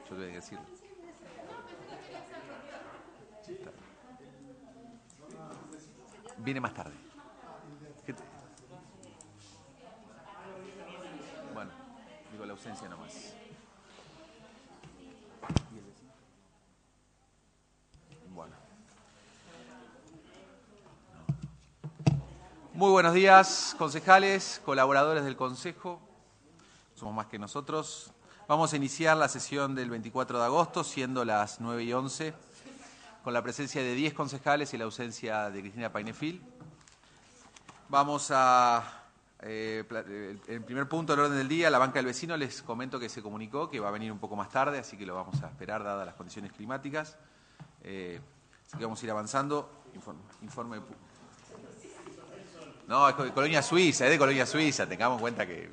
Yo tengo que decirlo. Viene más tarde. Bueno, digo la ausencia nomás. Bueno. Muy buenos días, concejales, colaboradores del Consejo. Somos más que nosotros. Vamos a iniciar la sesión del 24 de agosto, siendo las 9:11, con la presencia de 10 concejales y la ausencia de Cristina Painefil. Vamos a... el primer punto del orden del día, la banca del vecino, les comento que se comunicó que va a venir un poco más tarde, así que lo vamos a esperar dadas las condiciones climáticas. Así que vamos a ir avanzando. Informe. No, es de Colonia Suiza, tengamos en cuenta que...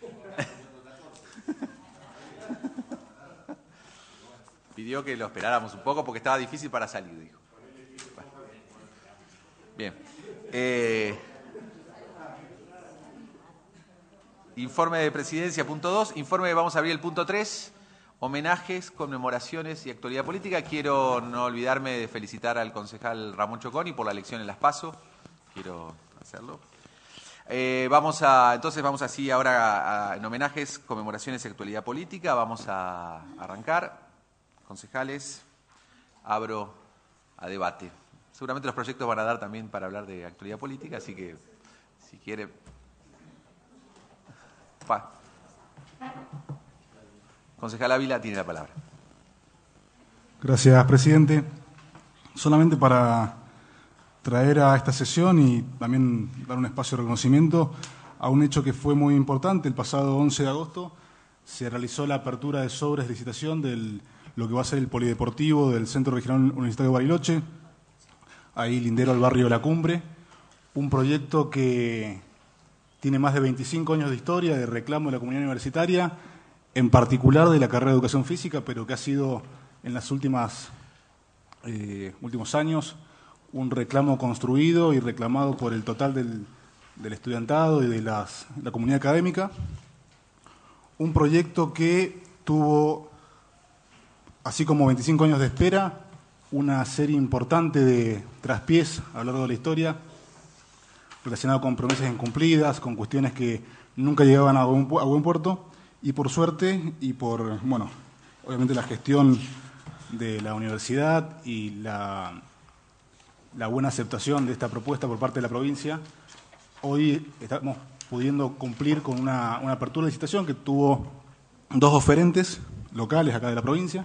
Pidió que lo esperáramos un poco porque estaba difícil para salir, dijo. Bien. Informe de presidencia, punto 2. Informe, vamos a abrir el punto 3. Homenajes, conmemoraciones y actualidad política. Quiero no olvidarme de felicitar al concejal Ramón Choconi por la elección en Las PASO. Quiero hacerlo. Entonces vamos así ahora en homenajes, conmemoraciones y actualidad política. Vamos a arrancar. Concejales, abro a debate. Seguramente los proyectos van a dar también para hablar de actualidad política, así que si quiere... Concejal Ávila tiene la palabra. Gracias, presidente. Solamente para traer a esta sesión y también dar un espacio de reconocimiento a un hecho que fue muy importante. El pasado 11 de agosto se realizó la apertura de sobres de licitación de lo que va a ser el polideportivo del Centro Regional Universitario Bariloche, ahí lindero al barrio La Cumbre, un proyecto que tiene más de 25 años de historia, de reclamo de la comunidad universitaria, en particular de la carrera de Educación Física, pero que ha sido en los últimos años un reclamo construido y reclamado por el total del estudiantado y de la comunidad académica. Un proyecto que tuvo, así como 25 años de espera, una serie importante de traspiés a lo largo de la historia, relacionado con promesas incumplidas, con cuestiones que nunca llegaban a buen puerto, y por suerte, y por, obviamente la gestión de la universidad y la buena aceptación de esta propuesta por parte de la provincia, hoy estamos pudiendo cumplir con una apertura de licitación que tuvo 2 oferentes locales acá de la provincia,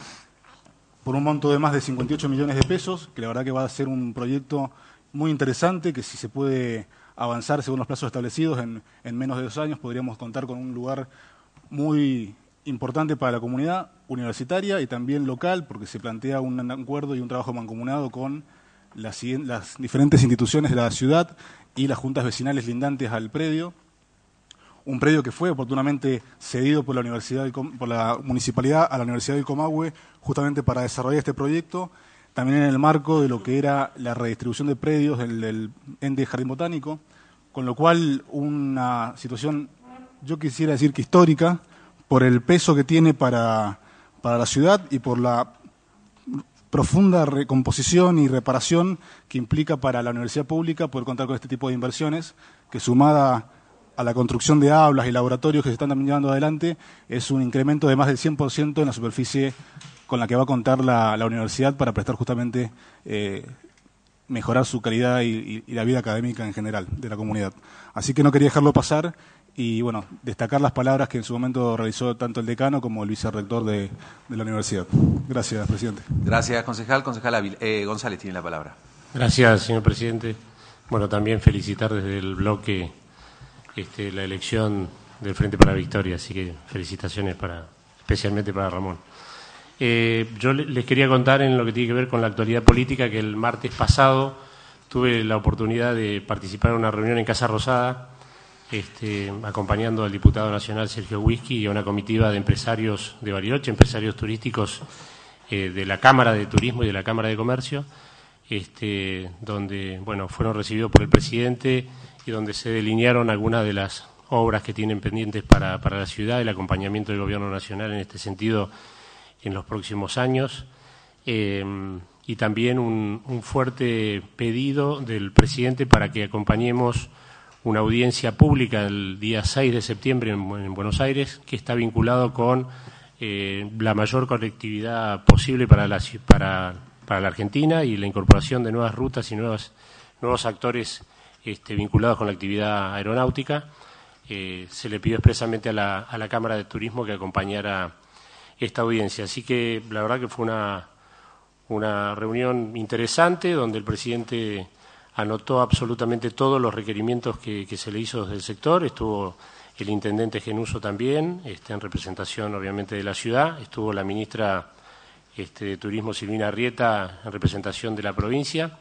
por un monto de más de 58 millones de pesos, que la verdad que va a ser un proyecto muy interesante, que si se puede avanzar según los plazos establecidos, en menos de 2 años podríamos contar con un lugar muy importante para la comunidad universitaria y también local, porque se plantea un acuerdo y un trabajo mancomunado con las diferentes instituciones de la ciudad y las juntas vecinales lindantes al predio. Un predio que fue oportunamente cedido por la municipalidad a la Universidad del Comahue, justamente para desarrollar este proyecto, también en el marco de lo que era la redistribución de predios del ente Jardín Botánico, con lo cual una situación, yo quisiera decir que histórica, por el peso que tiene para la ciudad y por la profunda recomposición y reparación que implica para la universidad pública poder contar con este tipo de inversiones, que sumada a la construcción de aulas y laboratorios que se están también llevando adelante, es un incremento de más del 100% en la superficie con la que va a contar la universidad para prestar justamente mejorar su calidad y la vida académica en general de la comunidad. Así que no quería dejarlo pasar y, destacar las palabras que en su momento realizó tanto el decano como el vicerrector de la universidad. Gracias, presidente. Gracias, concejal. Concejal Ávila, González tiene la palabra. Gracias, señor presidente. También felicitar desde el bloque la elección del Frente para la Victoria, así que felicitaciones especialmente para Ramón. Yo les quería contar en lo que tiene que ver con la actualidad política que el martes pasado tuve la oportunidad de participar en una reunión en Casa Rosada, acompañando al diputado nacional Sergio Whisky y a una comitiva de empresarios de Bariloche, empresarios turísticos de la Cámara de Turismo y de la Cámara de Comercio, donde fueron recibidos por el presidente y donde se delinearon algunas de las obras que tienen pendientes para la ciudad, el acompañamiento del Gobierno Nacional en este sentido en los próximos años. Y también un fuerte pedido del presidente para que acompañemos una audiencia pública el día 6 de septiembre en Buenos Aires, que está vinculado con la mayor conectividad posible para la Argentina y la incorporación de nuevas rutas y nuevos actores vinculados con la actividad aeronáutica. Se le pidió expresamente a la Cámara de Turismo que acompañara esta audiencia. Así que la verdad que fue una reunión interesante donde el presidente anotó absolutamente todos los requerimientos que se le hizo desde el sector. Estuvo el intendente Genuso también, en representación obviamente de la ciudad. Estuvo la ministra de Turismo, Silvina Arrieta, en representación de la provincia,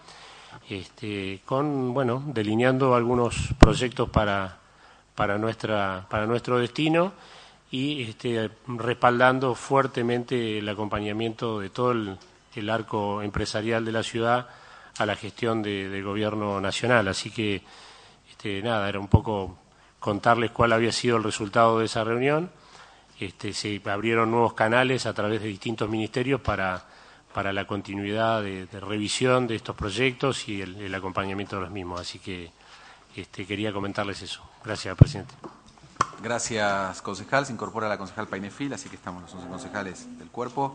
delineando algunos proyectos para nuestro destino y respaldando fuertemente el acompañamiento de todo el arco empresarial de la ciudad a la gestión del gobierno nacional. Así que, era un poco contarles cuál había sido el resultado de esa reunión. Se abrieron nuevos canales a través de distintos ministerios para la continuidad de revisión de estos proyectos y el acompañamiento de los mismos. Así que quería comentarles eso. Gracias, presidente. Gracias, concejal. Se incorpora la concejal Painefil, así que estamos los 11 concejales del cuerpo.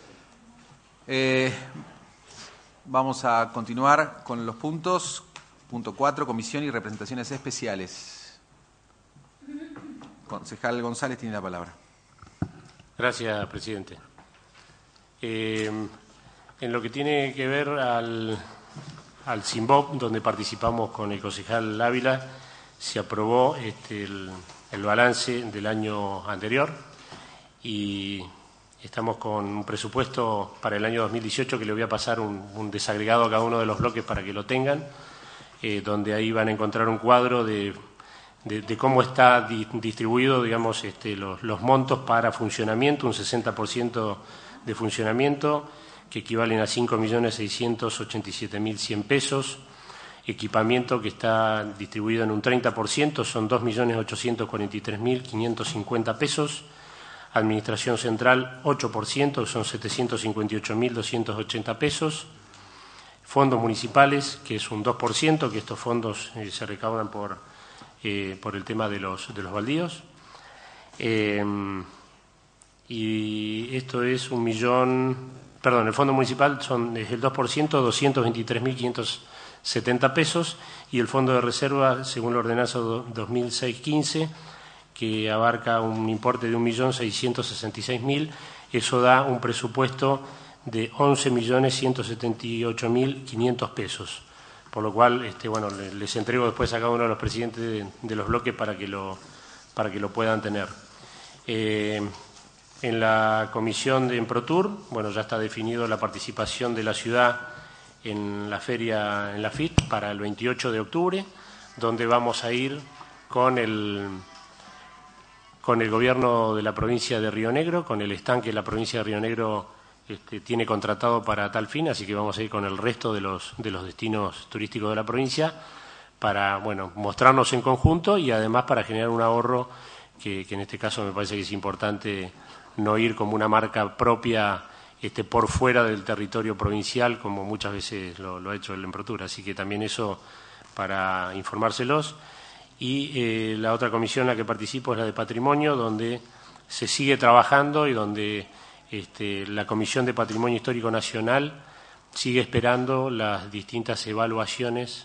Vamos a continuar con los puntos. Punto 4, comisión y representaciones especiales. Concejal González tiene la palabra. Gracias, presidente. En lo que tiene que ver al SIMBOP, donde participamos con el concejal Ávila, se aprobó el balance del año anterior y estamos con un presupuesto para el año 2018 que le voy a pasar un desagregado a cada uno de los bloques para que lo tengan, donde ahí van a encontrar un cuadro de cómo está distribuido, digamos, los montos para funcionamiento, un 60% de funcionamiento, que equivalen a 5.687.100 pesos, equipamiento que está distribuido en un 30%, son 2.843.550 pesos, administración central 8%, son 758.280 pesos, fondos municipales, que es un 2%, que estos fondos se recaudan por el tema de los baldíos. Y esto es el fondo municipal es el 2%, 223.570 pesos, y el fondo de reserva, según la ordenanza 2006-15, que abarca un importe de 1.666.000, eso da un presupuesto de 11.178.500 pesos. Por lo cual, les entrego después a cada uno de los presidentes de los bloques para que lo puedan tener. En la comisión de Emprotur, ya está definido la participación de la ciudad en la feria, en la FIT, para el 28 de octubre, donde vamos a ir con el gobierno de la provincia de Río Negro, con el stand que la provincia de Río Negro tiene contratado para tal fin, así que vamos a ir con el resto de los destinos turísticos de la provincia para, mostrarnos en conjunto y además para generar un ahorro que en este caso me parece que es importante no ir como una marca propia por fuera del territorio provincial, como muchas veces lo ha hecho el Emprotur. Así que también eso para informárselos. Y la otra comisión en la que participo es la de Patrimonio, donde se sigue trabajando y donde la Comisión de Patrimonio Histórico Nacional sigue esperando las distintas evaluaciones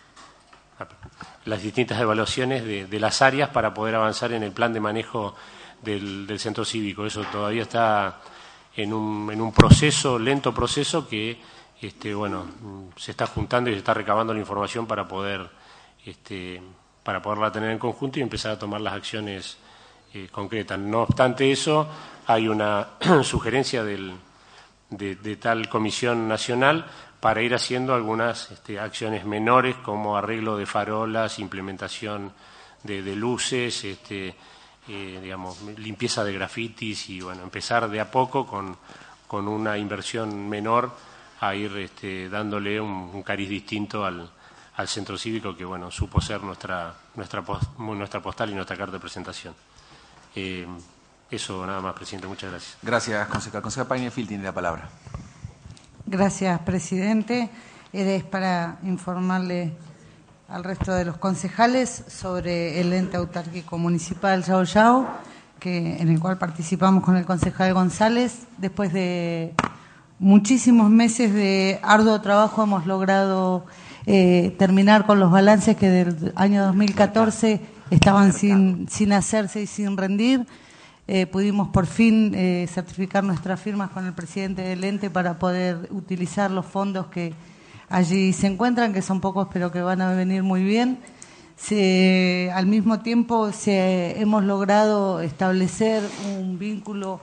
de las áreas para poder avanzar en el plan de manejo del centro cívico. Eso todavía está en un lento proceso que se está juntando y se está recabando la información para poderla tener en conjunto y empezar a tomar las acciones concretas. No obstante eso, hay una sugerencia de tal comisión nacional para ir haciendo algunas acciones menores, como arreglo de farolas, implementación de luces, limpieza de grafitis y empezar de a poco con una inversión menor a ir dándole un cariz distinto al centro cívico que supo ser nuestra postal y nuestra carta de presentación. Eso nada más, presidente. Muchas gracias. Gracias, concejal. Concejal Painefil tiene la palabra. Gracias, presidente. Es para informarle al resto de los concejales sobre el ente autárquico municipal Yao Yao, en el cual participamos con el concejal González. Después de muchísimos meses de arduo trabajo hemos logrado terminar con los balances que del año 2014 estaban sin hacerse y sin rendir. Pudimos por fin certificar nuestras firmas con el presidente del ente para poder utilizar los fondos que allí se encuentran, que son pocos pero que van a venir muy bien. Al mismo tiempo hemos logrado establecer un vínculo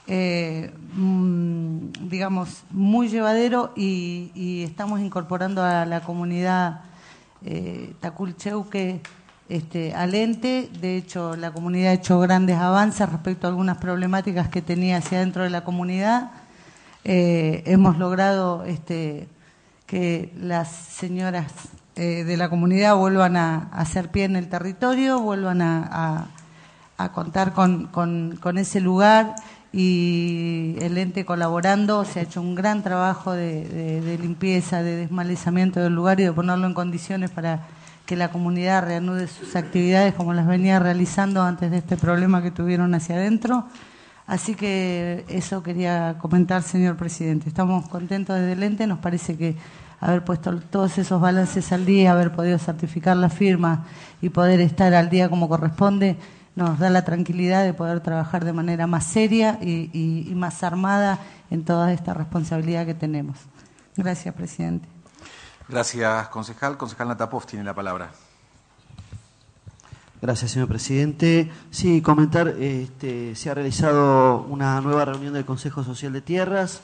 digamos muy llevadero y estamos incorporando a la comunidad Taculcheuque al ente. De hecho, la comunidad ha hecho grandes avances respecto a algunas problemáticas que tenía hacia dentro de la comunidad. Hemos logrado que las señoras de la comunidad vuelvan a hacer pie en el territorio, vuelvan a contar con ese lugar, y el ente colaborando. Se ha hecho un gran trabajo de limpieza, de desmalezamiento del lugar y de ponerlo en condiciones para que la comunidad reanude sus actividades como las venía realizando antes de este problema que tuvieron hacia adentro. Así que eso quería comentar, señor presidente. Estamos contentos desde el ente, nos parece que haber puesto todos esos balances al día, haber podido certificar la firma y poder estar al día como corresponde, nos da la tranquilidad de poder trabajar de manera más seria y más armada en toda esta responsabilidad que tenemos. Gracias, presidente. Gracias, concejal. Concejal Natapov tiene la palabra. Gracias, señor presidente. Sí, comentar, se ha realizado una nueva reunión del Consejo Social de Tierras,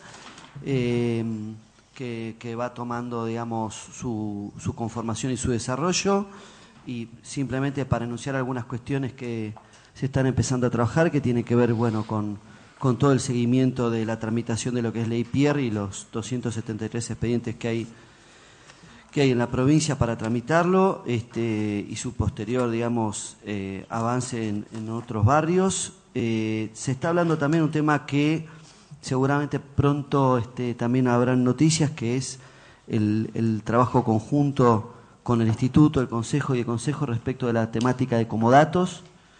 que va tomando, digamos, su conformación y su desarrollo, y simplemente para enunciar algunas cuestiones que se están empezando a trabajar, que tienen que ver, bueno, con todo el seguimiento de la tramitación de lo que es ley Pierre y los 273 expedientes que hay en la provincia para tramitarlo, y su posterior, digamos, avance en otros barrios. Se está hablando también un tema que seguramente pronto también habrán noticias, que es el trabajo conjunto con el Instituto, el Consejo y el Consejo respecto de la temática de comodatos.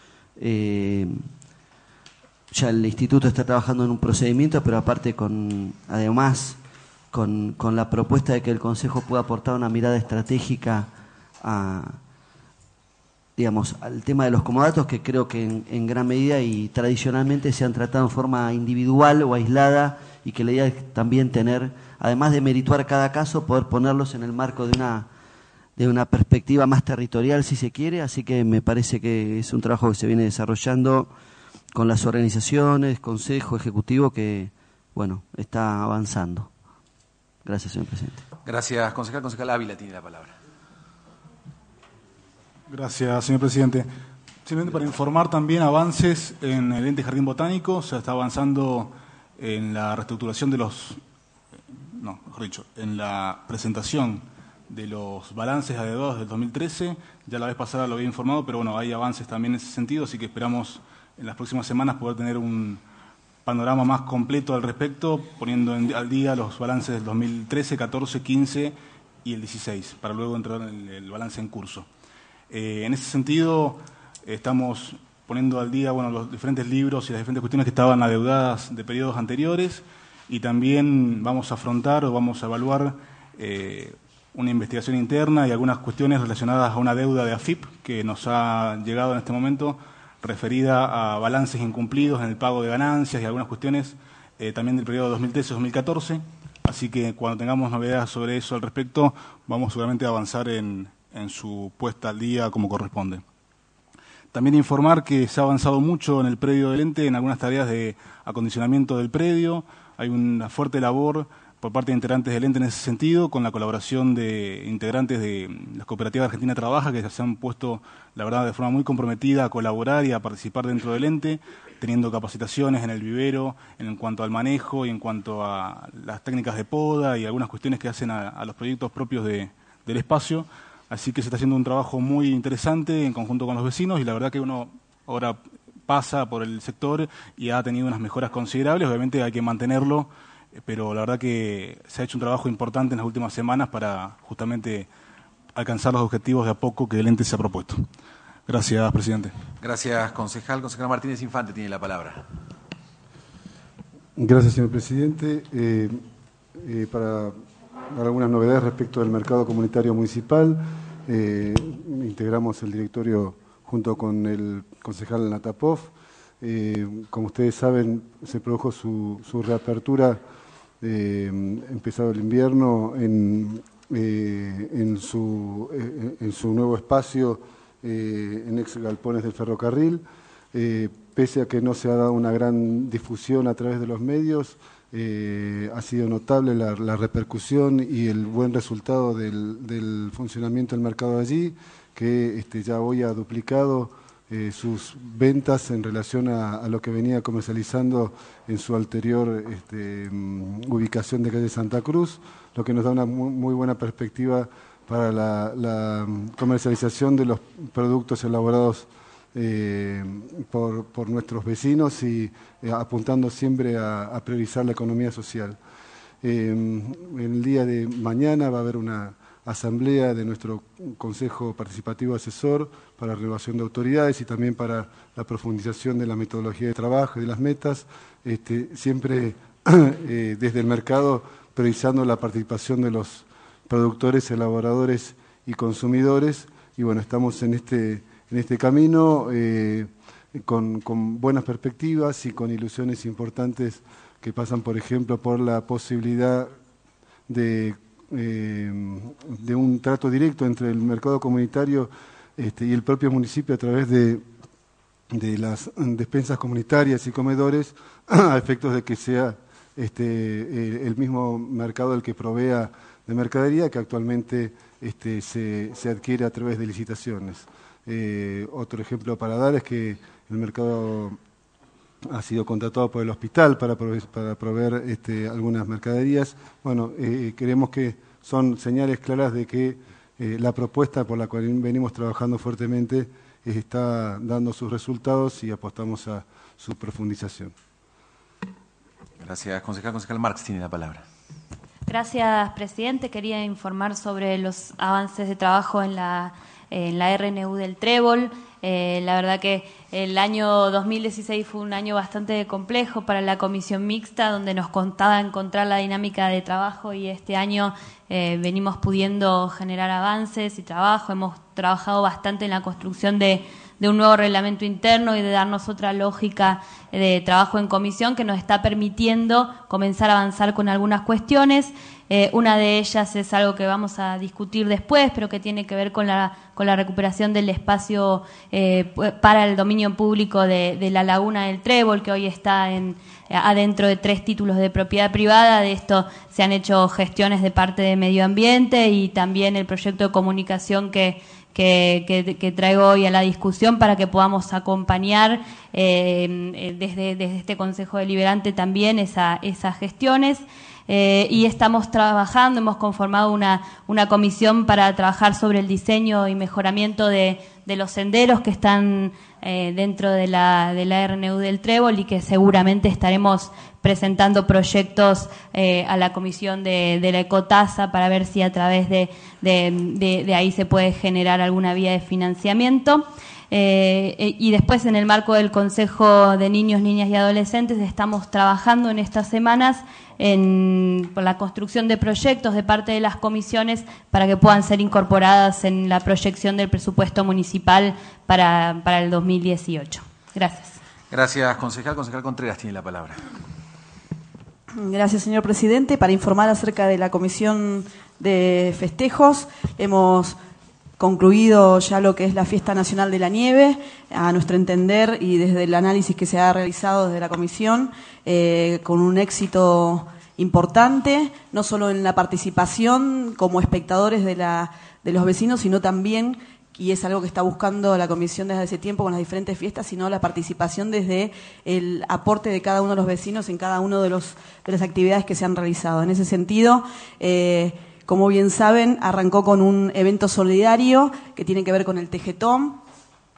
Ya el Instituto está trabajando en un procedimiento, pero aparte además con la propuesta de que el Consejo pueda aportar una mirada estratégica digamos, al tema de los comodatos, que creo que en gran medida y tradicionalmente se han tratado en forma individual o aislada, y que la idea es también tener, además de merituar cada caso, poder ponerlos en el marco de una perspectiva más territorial, si se quiere. Así que me parece que es un trabajo que se viene desarrollando con las organizaciones, Consejo Ejecutivo, que, bueno, está avanzando. Gracias, señor presidente. Gracias, concejal. Concejal Ávila tiene la palabra. Gracias, señor presidente. Simplemente para informar también avances en el ente Jardín Botánico. Se está avanzando en la reestructuración en la presentación de los balances adeudados del 2013. Ya la vez pasada lo había informado, pero bueno, hay avances también en ese sentido, así que esperamos en las próximas semanas poder tener un panorama más completo al respecto, poniendo al día los balances del 2013, 14, 15 y el 16, para luego entrar en el balance en curso. En ese sentido, estamos poniendo al día, bueno, los diferentes libros y las diferentes cuestiones que estaban adeudadas de periodos anteriores, y también vamos a afrontar o vamos a evaluar una investigación interna y algunas cuestiones relacionadas a una deuda de AFIP que nos ha llegado en este momento, referida a balances incumplidos en el pago de ganancias y algunas cuestiones también del periodo 2013-2014. Así que cuando tengamos novedades sobre eso al respecto, vamos seguramente a avanzar en su puesta al día como corresponde. También informar que se ha avanzado mucho en el predio del ente en algunas tareas de acondicionamiento del predio. Hay una fuerte labor por parte de integrantes del ente en ese sentido, con la colaboración de integrantes de la Cooperativa Argentina Trabaja, que se han puesto, la verdad, de forma muy comprometida a colaborar y a participar dentro del ente, teniendo capacitaciones en el vivero en cuanto al manejo y en cuanto a las técnicas de poda y algunas cuestiones que hacen a los proyectos propios del espacio. Así que se está haciendo un trabajo muy interesante en conjunto con los vecinos, y la verdad que uno ahora pasa por el sector y ha tenido unas mejoras considerables. Obviamente hay que mantenerlo, pero la verdad que se ha hecho un trabajo importante en las últimas semanas para justamente alcanzar los objetivos de a poco que el ente se ha propuesto. Gracias, presidente. Gracias, concejal. Concejal Martínez Infante tiene la palabra. Gracias, señor presidente. Para dar algunas novedades respecto del mercado comunitario municipal, integramos el directorio junto con el concejal Natapov. Como ustedes saben, se produjo su reapertura empezado el invierno en su nuevo espacio en ex galpones del ferrocarril. Pese a que no se ha dado una gran difusión a través de los medios, ha sido notable la repercusión y el buen resultado del funcionamiento del mercado allí, que ya hoy ha duplicado sus ventas en relación a lo que venía comercializando en su anterior ubicación de calle Santa Cruz, lo que nos da una muy buena perspectiva para la comercialización de los productos elaborados por nuestros vecinos y apuntando siempre a priorizar la economía social. El día de mañana va a haber una asamblea de nuestro Consejo Participativo Asesor para la renovación de autoridades y también para la profundización de la metodología de trabajo y de las metas, siempre desde el mercado priorizando la participación de los productores, elaboradores y consumidores. Y bueno, estamos en este camino con buenas perspectivas y con ilusiones importantes que pasan, por ejemplo, por la posibilidad de un trato directo entre el mercado comunitario y el propio municipio a través de las despensas comunitarias y comedores, a efectos de que sea el mismo mercado el que provea de mercadería, que actualmente se adquiere a través de licitaciones. Otro ejemplo para dar es que el mercado ha sido contratado por el hospital para proveer algunas mercaderías. Bueno, creemos que son señales claras de que la propuesta por la cual venimos trabajando fuertemente está dando sus resultados y apostamos a su profundización. Gracias, concejal. Concejal Marx tiene la palabra. Gracias, presidente. Quería informar sobre los avances de trabajo en la RNU del Trébol. La verdad que el año 2016 fue un año bastante complejo para la comisión mixta, donde nos costaba encontrar la dinámica de trabajo, y este año venimos pudiendo generar avances y trabajo. Hemos trabajado bastante en la construcción de un nuevo reglamento interno y de darnos otra lógica de trabajo en comisión que nos está permitiendo comenzar a avanzar con algunas cuestiones. Una de ellas es algo que vamos a discutir después, pero que tiene que ver con la recuperación del espacio para el dominio público de la Laguna del Trébol, que hoy está adentro de 3 títulos de propiedad privada. De esto se han hecho gestiones de parte de Medio Ambiente y también el proyecto de comunicación que traigo hoy a la discusión para que podamos acompañar desde este Consejo Deliberante también esas gestiones. Y estamos trabajando, hemos conformado una comisión para trabajar sobre el diseño y mejoramiento de los senderos que están dentro de la RNU del Trébol, y que seguramente estaremos presentando proyectos a la comisión de la ecotasa para ver si a través de ahí se puede generar alguna vía de financiamiento. Y después, en el marco del Consejo de Niños, Niñas y Adolescentes, estamos trabajando en estas semanas por la construcción de proyectos de parte de las comisiones para que puedan ser incorporadas en la proyección del presupuesto municipal para el 2018. Gracias. Gracias, concejal. Concejal Contreras tiene la palabra. Gracias, señor presidente. Para informar acerca de la comisión de festejos, hemos concluido ya lo que es la Fiesta Nacional de la Nieve, a nuestro entender, y desde el análisis que se ha realizado desde la comisión, con un éxito importante, no solo en la participación como espectadores de los vecinos, sino también, y es algo que está buscando la comisión desde hace tiempo con las diferentes fiestas, sino la participación desde el aporte de cada uno de los vecinos en cada uno de las actividades que se han realizado. En ese sentido, como bien saben, arrancó con un evento solidario que tiene que ver con el Tejetón,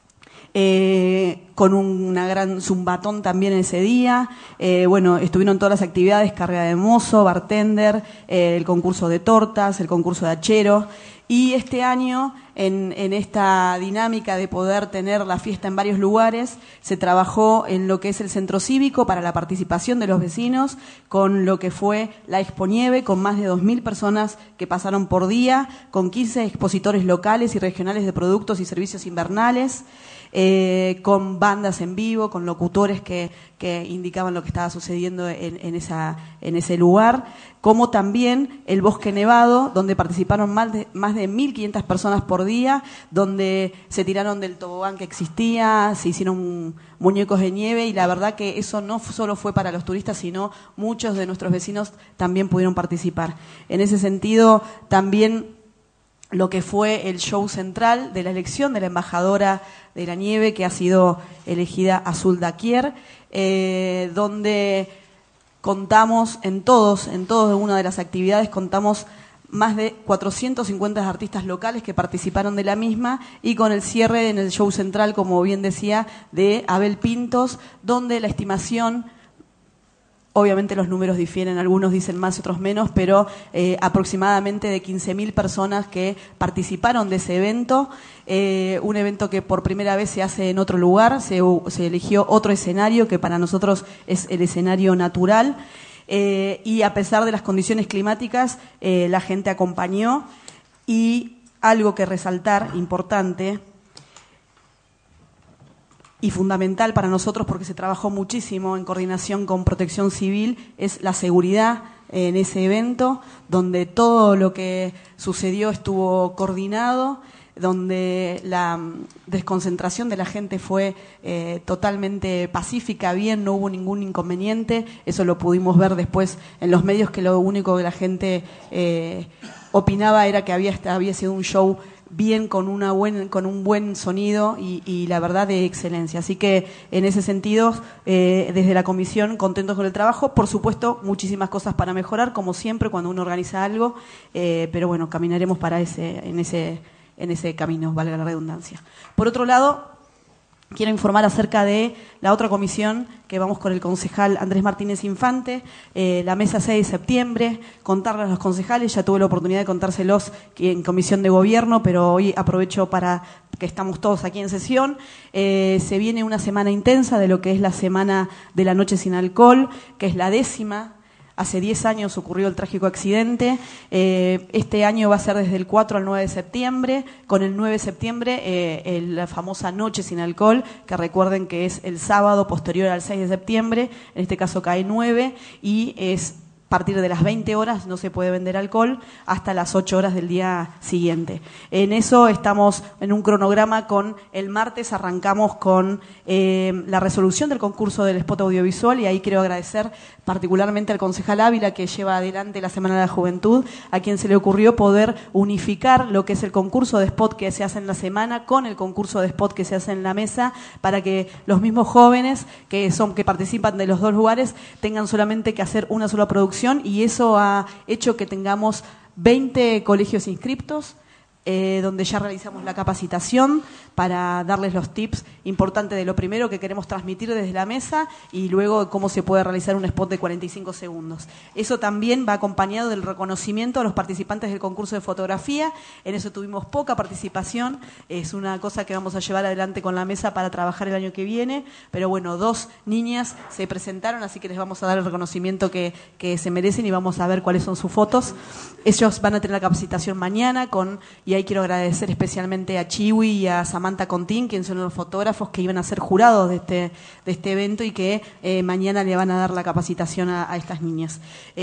con una gran zumbatón también ese día. Bueno, estuvieron todas las actividades, carrera de mozo, bartender, el concurso de tortas, el concurso de hachero. Y este año, en esta dinámica de poder tener la fiesta en varios lugares, se trabajó en lo que es el centro cívico para la participación de los vecinos, con lo que fue la Expo Nieve, con más de 2.000 personas que pasaron por día, con 15 expositores locales y regionales de productos y servicios invernales, con bandas en vivo, con locutores que indicaban lo que estaba sucediendo en ese lugar, como también el Bosque Nevado, donde participaron más de 1.500 personas por día, donde se tiraron del tobogán que existía, se hicieron muñecos de nieve, y la verdad que eso no solo fue para los turistas, sino muchos de nuestros vecinos también pudieron participar. En ese sentido, también lo que fue el show central de la elección de la embajadora de la nieve, que ha sido elegida Azul Daquier, donde contamos en una de las actividades, contamos más de 450 artistas locales que participaron de la misma, y con el cierre en el show central, como bien decía, de Abel Pintos, donde la estimación, obviamente los números difieren, algunos dicen más y otros menos, pero aproximadamente de 15.000 personas que participaron de ese evento, un evento que por primera vez se hace en otro lugar, se eligió otro escenario que para nosotros es el escenario natural, y a pesar de las condiciones climáticas, la gente acompañó. Y algo que resaltar, importante y fundamental para nosotros, porque se trabajó muchísimo en coordinación con Protección Civil, es la seguridad en ese evento, donde todo lo que sucedió estuvo coordinado, donde la desconcentración de la gente fue totalmente pacífica, bien, no hubo ningún inconveniente. Eso lo pudimos ver después en los medios, que lo único que la gente opinaba era que había sido un show bien, con un buen sonido y la verdad de excelencia. Así que en ese sentido, desde la comisión, contentos con el trabajo. Por supuesto, muchísimas cosas para mejorar, como siempre cuando uno organiza algo, pero bueno, caminaremos en ese camino, valga la redundancia. Por otro lado, quiero informar acerca de la otra comisión, que vamos con el concejal Andrés Martínez Infante, la mesa 6 de septiembre, contarles a los concejales, ya tuve la oportunidad de contárselos en comisión de gobierno, pero hoy aprovecho para que estamos todos aquí en sesión. Se viene una semana intensa de lo que es la Semana de la Noche Sin Alcohol, que es la 10ª. Hace 10 años ocurrió el trágico accidente. Este año va a ser desde el 4 al 9 de septiembre. Con el 9 de septiembre, la famosa Noche Sin Alcohol, que recuerden que es el sábado posterior al 6 de septiembre. En este caso cae 9 y es a partir de las 20 horas, no se puede vender alcohol, hasta las 8 horas del día siguiente. En eso estamos en un cronograma. Con el martes arrancamos con la resolución del concurso del spot audiovisual, y ahí quiero agradecer particularmente al concejal Ávila, que lleva adelante la Semana de la Juventud, a quien se le ocurrió poder unificar lo que es el concurso de spot que se hace en la semana con el concurso de spot que se hace en la mesa, para que los mismos jóvenes que participan de los dos lugares tengan solamente que hacer una sola producción, y eso ha hecho que tengamos 20 colegios inscriptos, donde ya realizamos la capacitación para darles los tips importantes de lo primero que queremos transmitir desde la mesa, y luego cómo se puede realizar un spot de 45 segundos. Eso también va acompañado del reconocimiento a los participantes del concurso de fotografía. En eso tuvimos poca participación, es una cosa que vamos a llevar adelante con la mesa para trabajar el año que viene, pero bueno, 2 niñas se presentaron, así que les vamos a dar el reconocimiento que se merecen, y vamos a ver cuáles son sus fotos. Ellos van a tener la capacitación mañana, y ahí quiero agradecer especialmente a Chiwi y a Samantha Contín, quienes son los fotógrafos que iban a ser jurados de este evento, y que mañana le van a dar la capacitación a estas niñas.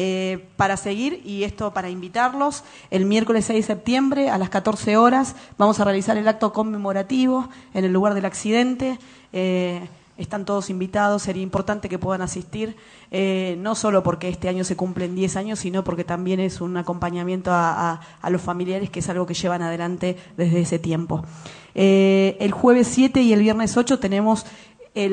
Para seguir, y esto para invitarlos, el miércoles 6 de septiembre a las 14 horas vamos a realizar el acto conmemorativo en el lugar del accidente. Están todos invitados, sería importante que puedan asistir, no solo porque este año se cumplen 10 años, sino porque también es un acompañamiento a los familiares, que es algo que llevan adelante desde ese tiempo. El jueves 7 y el viernes 8 tenemos el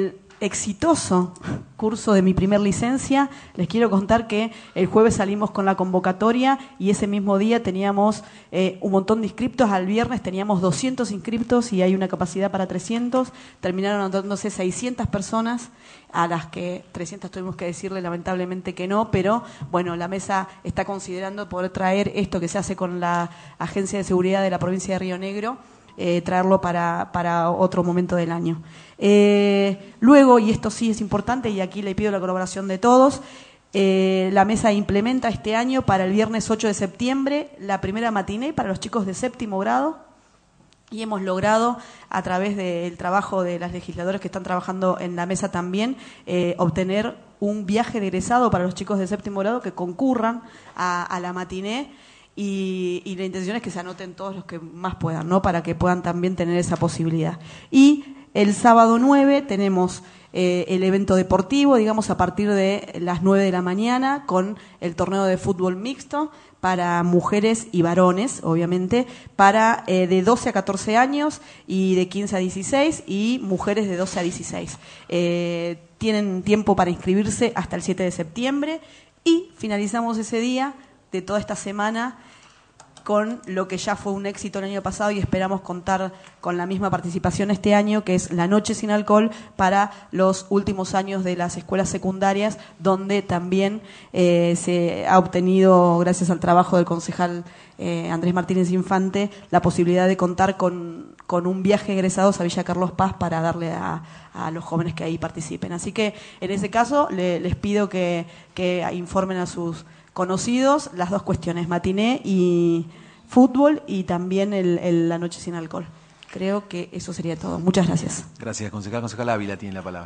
exitoso curso de mi primer licencia. Les quiero contar que el jueves salimos con la convocatoria y ese mismo día teníamos un montón de inscriptos. Al viernes teníamos 200 inscriptos y hay una capacidad para 300. Terminaron anotándose 600 personas, a las que 300 tuvimos que decirle lamentablemente que no, pero bueno, la mesa está considerando poder traer esto que se hace con la Agencia de Seguridad de la provincia de Río Negro, traerlo para otro momento del año. Luego, y esto sí es importante y aquí le pido la colaboración de todos, la mesa implementa este año para el viernes 8 de septiembre la primera matiné para los chicos de séptimo grado. Y hemos logrado, a través del trabajo de las legisladoras que están trabajando en la mesa también, obtener un viaje de egresado para los chicos de séptimo grado que concurran a la matiné. Y la intención es que se anoten todos los que más puedan, ¿no? Para que puedan también tener esa posibilidad. Y el sábado 9 tenemos el evento deportivo, digamos, a partir de las 9 de la mañana, con el torneo de fútbol mixto para mujeres y varones, obviamente, para de 12 a 14 años y de 15 a 16, y mujeres de 12 a 16. Tienen tiempo para inscribirse hasta el 7 de septiembre y finalizamos ese día de toda esta semana con lo que ya fue un éxito el año pasado y esperamos contar con la misma participación este año, que es la Noche Sin Alcohol para los últimos años de las escuelas secundarias, donde también se ha obtenido, gracias al trabajo del concejal Andrés Martínez Infante, la posibilidad de contar con un viaje egresados a Villa Carlos Paz para darle a los jóvenes que ahí participen. Así que en ese caso les pido que informen a sus conocidos las dos cuestiones, matiné y fútbol, y también la Noche Sin Alcohol. Creo que eso sería todo. Muchas gracias. Gracias, concejal. Concejal Ávila tiene la palabra.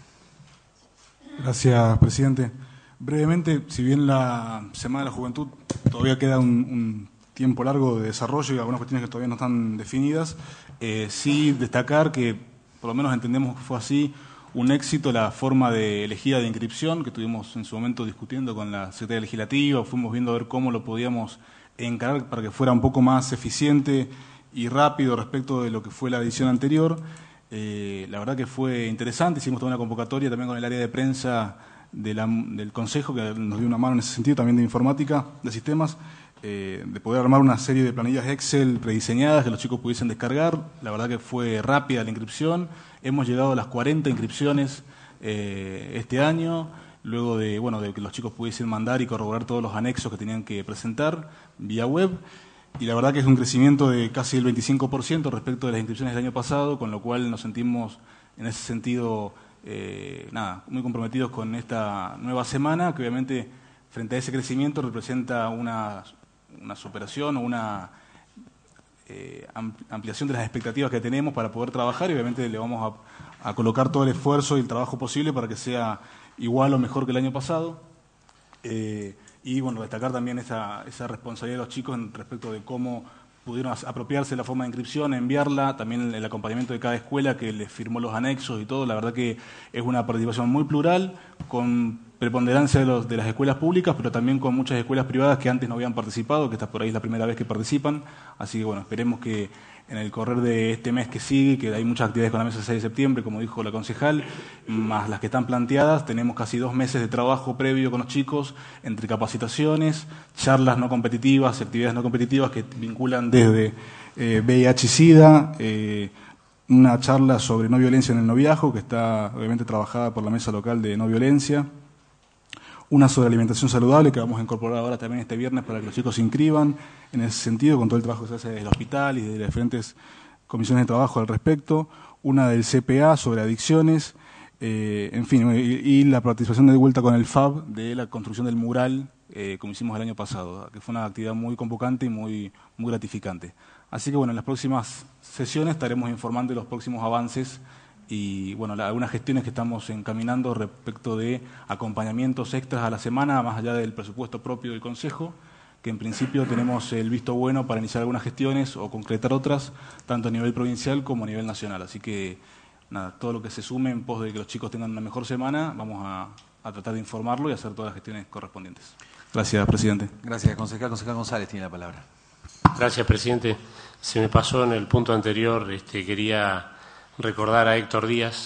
Gracias, presidente. Brevemente, si bien la Semana de la Juventud todavía queda un tiempo largo de desarrollo y algunas cuestiones que todavía no están definidas, sí destacar que, por lo menos entendemos que fue así, un éxito la forma de elegida de inscripción, que estuvimos en su momento discutiendo con la Secretaría Legislativa, fuimos viendo a ver cómo lo podíamos encarar para que fuera un poco más eficiente y rápido respecto de lo que fue la edición anterior. La verdad que fue interesante, hicimos toda una convocatoria también con el área de prensa del Consejo, que nos dio una mano en ese sentido, también de informática, de sistemas, de poder armar una serie de planillas Excel prediseñadas que los chicos pudiesen descargar. La verdad que fue rápida la inscripción. Hemos llegado a las 40 inscripciones este año, luego de que los chicos pudiesen mandar y corroborar todos los anexos que tenían que presentar vía web. Y la verdad que es un crecimiento de casi el 25% respecto de las inscripciones del año pasado, con lo cual nos sentimos en ese sentido muy comprometidos con esta nueva semana, que obviamente frente a ese crecimiento representa una superación o una ampliación de las expectativas que tenemos para poder trabajar, y obviamente le vamos a colocar todo el esfuerzo y el trabajo posible para que sea igual o mejor que el año pasado. Y destacar también esa responsabilidad de los chicos en respecto de cómo pudieron apropiarse de la forma de inscripción, enviarla, también el acompañamiento de cada escuela que les firmó los anexos y todo. La verdad que es una participación muy plural, con preponderancia de las escuelas públicas, pero también con muchas escuelas privadas que antes no habían participado, que esta por ahí es la primera vez que participan. Así que esperemos que en el correr de este mes que sigue, que hay muchas actividades con la mesa del 6 de septiembre, como dijo la concejal, más las que están planteadas, tenemos casi 2 meses de trabajo previo con los chicos, entre capacitaciones, charlas no competitivas, actividades no competitivas que vinculan desde VIH y SIDA, una charla sobre no violencia en el noviazgo, que está obviamente trabajada por la mesa local de no violencia, una sobre alimentación saludable que vamos a incorporar ahora también este viernes para que los chicos se inscriban en ese sentido, con todo el trabajo que se hace desde el hospital y de las diferentes comisiones de trabajo al respecto, una del CPA sobre adicciones, en fin, y la participación de vuelta con el FAB de la construcción del mural, como hicimos el año pasado, que fue una actividad muy convocante y muy gratificante. Así que en las próximas sesiones estaremos informando de los próximos avances y algunas gestiones que estamos encaminando respecto de acompañamientos extras a la semana, más allá del presupuesto propio del Consejo, que en principio tenemos el visto bueno para iniciar algunas gestiones o concretar otras, tanto a nivel provincial como a nivel nacional. Así que todo lo que se sume en pos de que los chicos tengan una mejor semana, vamos a tratar de informarlo y hacer todas las gestiones correspondientes. Gracias, presidente. Gracias, concejal. Concejal González tiene la palabra. Gracias, presidente. Se me pasó en el punto anterior, quería recordar a Héctor Díaz,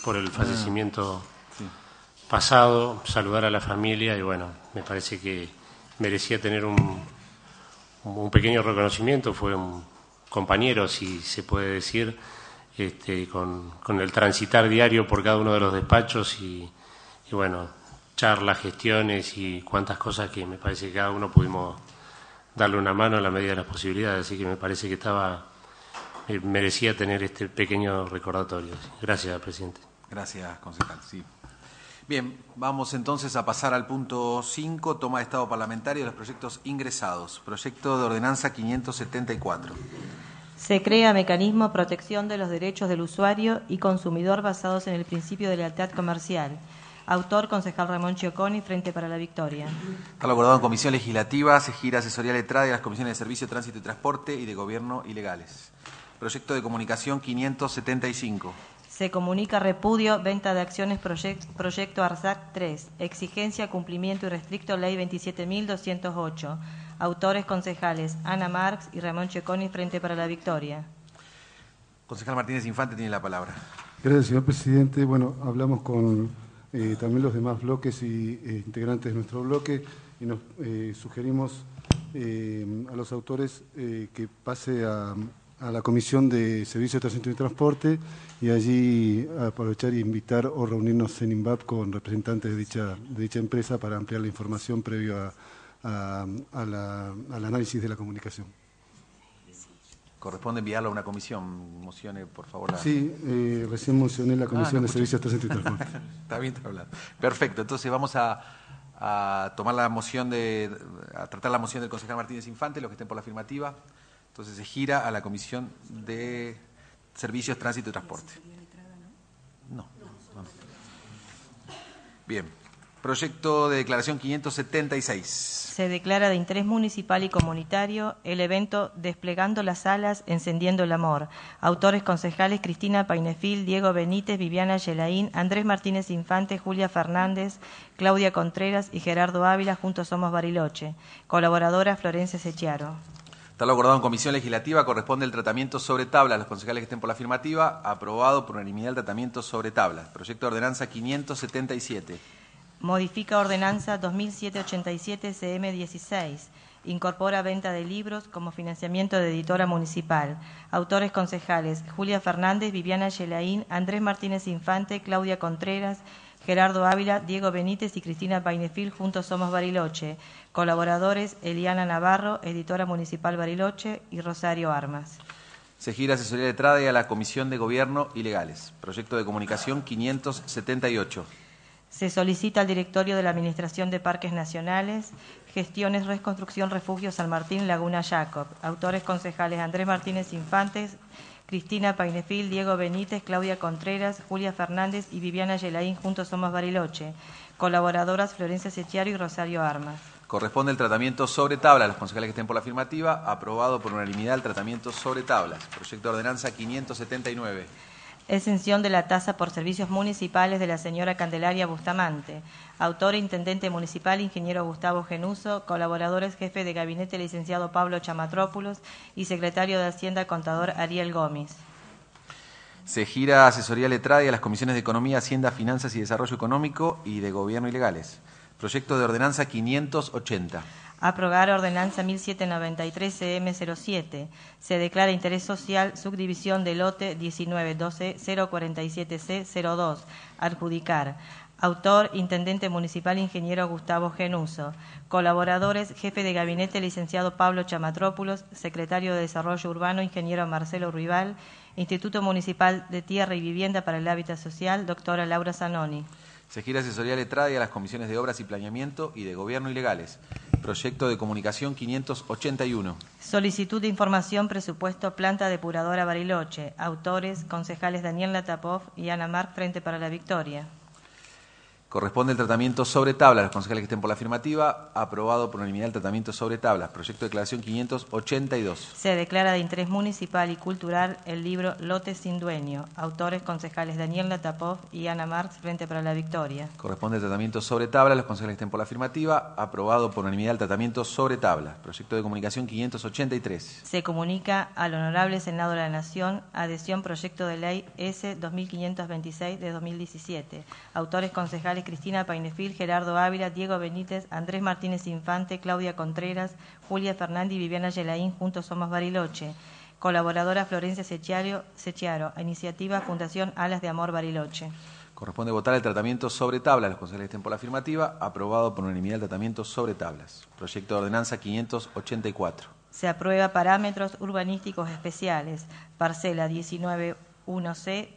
por el fallecimiento pasado, saludar a la familia y bueno, me parece que merecía tener un pequeño reconocimiento. Fue un compañero, si se puede decir, con el transitar diario por cada uno de los despachos y bueno, charlas, gestiones y cuantas cosas que me parece que cada uno pudimos darle una mano en la medida de las posibilidades, así que me parece que merecía tener este pequeño recordatorio. Gracias, presidente. Gracias, concejal. Sí. Bien, vamos entonces a pasar al punto 5, toma de estado parlamentario de los proyectos ingresados. Proyecto de ordenanza 574. Se crea mecanismo protección de los derechos del usuario y consumidor basados en el principio de lealtad comercial. Autor, concejal Ramón Chioconi, Frente para la Victoria. Está acordado en Comisión Legislativa, se gira asesoría letrada de las Comisiones de Servicio, Tránsito y Transporte y de Gobierno y Legales. Proyecto de comunicación 575. Se comunica repudio, venta de acciones, proyecto ARSAC 3. Exigencia, cumplimiento irrestricto, ley 27.208. Autores, concejales Ana Marx y Ramón Chioconi, Frente para la Victoria. Concejal Martínez Infante tiene la palabra. Gracias, señor presidente. Bueno, hablamos con también los demás bloques y integrantes de nuestro bloque y nos sugerimos a los autores que pase a la Comisión de Servicio de Tránsito y Transporte y allí aprovechar e invitar o reunirnos en INVAP con representantes de dicha empresa para ampliar la información previo al análisis de la comunicación. Corresponde enviarlo a una comisión. Mocione, por favor. Sí, recién mencioné la Comisión de Servicios de Tránsito y Transporte. Está bien, está hablando. Perfecto, entonces vamos a tomar la moción a tratar la moción del concejal Martínez Infante, los que estén por la afirmativa. Entonces se gira a la Comisión de Servicios, Tránsito y Transporte. No. Bien. Proyecto de declaración 576. Se declara de interés municipal y comunitario el evento Desplegando las Alas, Encendiendo el Amor. Autores, concejales Cristina Painefil, Diego Benítez, Viviana Yelaín, Andrés Martínez Infante, Julia Fernández, Claudia Contreras y Gerardo Ávila, Juntos Somos Bariloche. Colaboradora Florencia Sechiaro. Está lo acordado en Comisión Legislativa, corresponde el tratamiento sobre tabla a los concejales que estén por la afirmativa, aprobado por unanimidad el tratamiento sobre tabla. Proyecto de ordenanza 577. Modifica ordenanza 2787 CM16. Incorpora venta de libros como financiamiento de editora municipal. Autores, concejales Julia Fernández, Viviana Yelaín, Andrés Martínez Infante, Claudia Contreras, Gerardo Ávila, Diego Benítez y Cristina Painefil, Juntos Somos Bariloche. Colaboradores Eliana Navarro, editora municipal Bariloche, y Rosario Armas. Se gira asesoría letrada y a la Comisión de Gobierno y Legales. Proyecto de comunicación 578. Se solicita al directorio de la Administración de Parques Nacionales, Gestiones, Reconstrucción, Refugio San Martín, Laguna Jacob. Autores, concejales Andrés Martínez Infantes, Cristina Painefil, Diego Benítez, Claudia Contreras, Julia Fernández y Viviana Yelaín, Juntos Somos Bariloche. Colaboradoras Florencia Sechiaro y Rosario Armas. Corresponde el tratamiento sobre tabla a los concejales que estén por la afirmativa, aprobado por unanimidad el tratamiento sobre tablas. Proyecto de ordenanza 579. Exención de la tasa por servicios municipales de la señora Candelaria Bustamante. Autor, intendente municipal, ingeniero Gustavo Genuso. Colaboradores, jefe de gabinete, licenciado Pablo Chamatrópulos. Y secretario de Hacienda, contador Ariel Gómez. Se gira asesoría letrada y a las comisiones de Economía, Hacienda, Finanzas y Desarrollo Económico y de Gobierno y Legales. Proyecto de ordenanza 580. Aprobar ordenanza 1793 CM07. Se declara interés social subdivisión de lote 1912-047C02. Adjudicar. Autor, intendente municipal, ingeniero Gustavo Genuso. Colaboradores, jefe de gabinete, licenciado Pablo Chamatrópulos. Secretario de Desarrollo Urbano, ingeniero Marcelo Ruibal. Instituto Municipal de Tierra y Vivienda para el Hábitat Social, doctora Laura Zanoni. Se gira asesoría letrada y a las comisiones de Obras y Planeamiento y de Gobierno y Legales. Proyecto de comunicación 581. Solicitud de información, presupuesto, planta depuradora Bariloche. Autores, concejales Daniel Latapov y Ana Marc, Frente para la Victoria. Corresponde el tratamiento sobre tablas. Los concejales que estén por la afirmativa, aprobado por unanimidad el tratamiento sobre tablas. Proyecto de declaración 582. Se declara de interés municipal y cultural el libro Lotes sin dueño. Autores concejales Daniel Latapov y Ana Marx, Frente para la Victoria. Corresponde el tratamiento sobre tablas. Los concejales que estén por la afirmativa, aprobado por unanimidad el tratamiento sobre tablas. Proyecto de comunicación 583. Se comunica al Honorable Senado de la Nación adhesión proyecto de ley S 2526 de 2017. Autores concejales Cristina Painefil, Gerardo Ávila, Diego Benítez, Andrés Martínez Infante, Claudia Contreras, Julia Fernández y Viviana Yelaín, Juntos Somos Bariloche. Colaboradora Florencia Sechiaro, iniciativa Fundación Alas de Amor Bariloche. Corresponde votar el tratamiento sobre tablas. Los concejales que estén por la afirmativa, aprobado por unanimidad el tratamiento sobre tablas. Proyecto de ordenanza 584. Se aprueba parámetros urbanísticos especiales, parcela 19.1C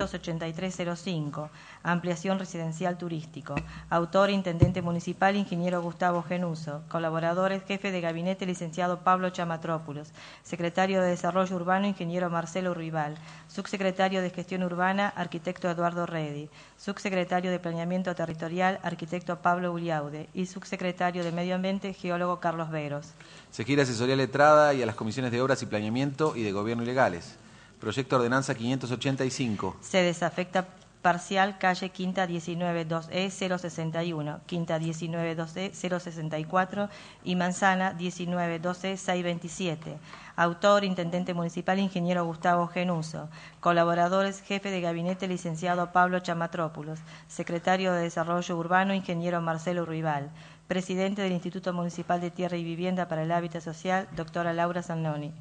58305, ampliación residencial turístico. Autor, Intendente Municipal, Ingeniero Gustavo Genuso. Colaboradores, Jefe de Gabinete, Licenciado Pablo Chamatrópulos. Secretario de Desarrollo Urbano, Ingeniero Marcelo Rival. Subsecretario de Gestión Urbana, Arquitecto Eduardo Redi. Subsecretario de Planeamiento Territorial, Arquitecto Pablo Uliaude. Y Subsecretario de Medio Ambiente, Geólogo Carlos Veros. Se quiere asesoría letrada y a las comisiones de Obras y Planeamiento y de Gobierno y Legales. Proyecto de ordenanza 585. Se desafecta parcial calle Quinta 19.2E 061, Quinta 19.2E 064 y Manzana 19.2E 627. Autor, Intendente Municipal, Ingeniero Gustavo Genuso. Colaboradores, Jefe de Gabinete, Licenciado Pablo Chamatrópulos. Secretario de Desarrollo Urbano, Ingeniero Marcelo Rival. Presidente del Instituto Municipal de Tierra y Vivienda para el Hábitat Social, doctora Laura Zannoni.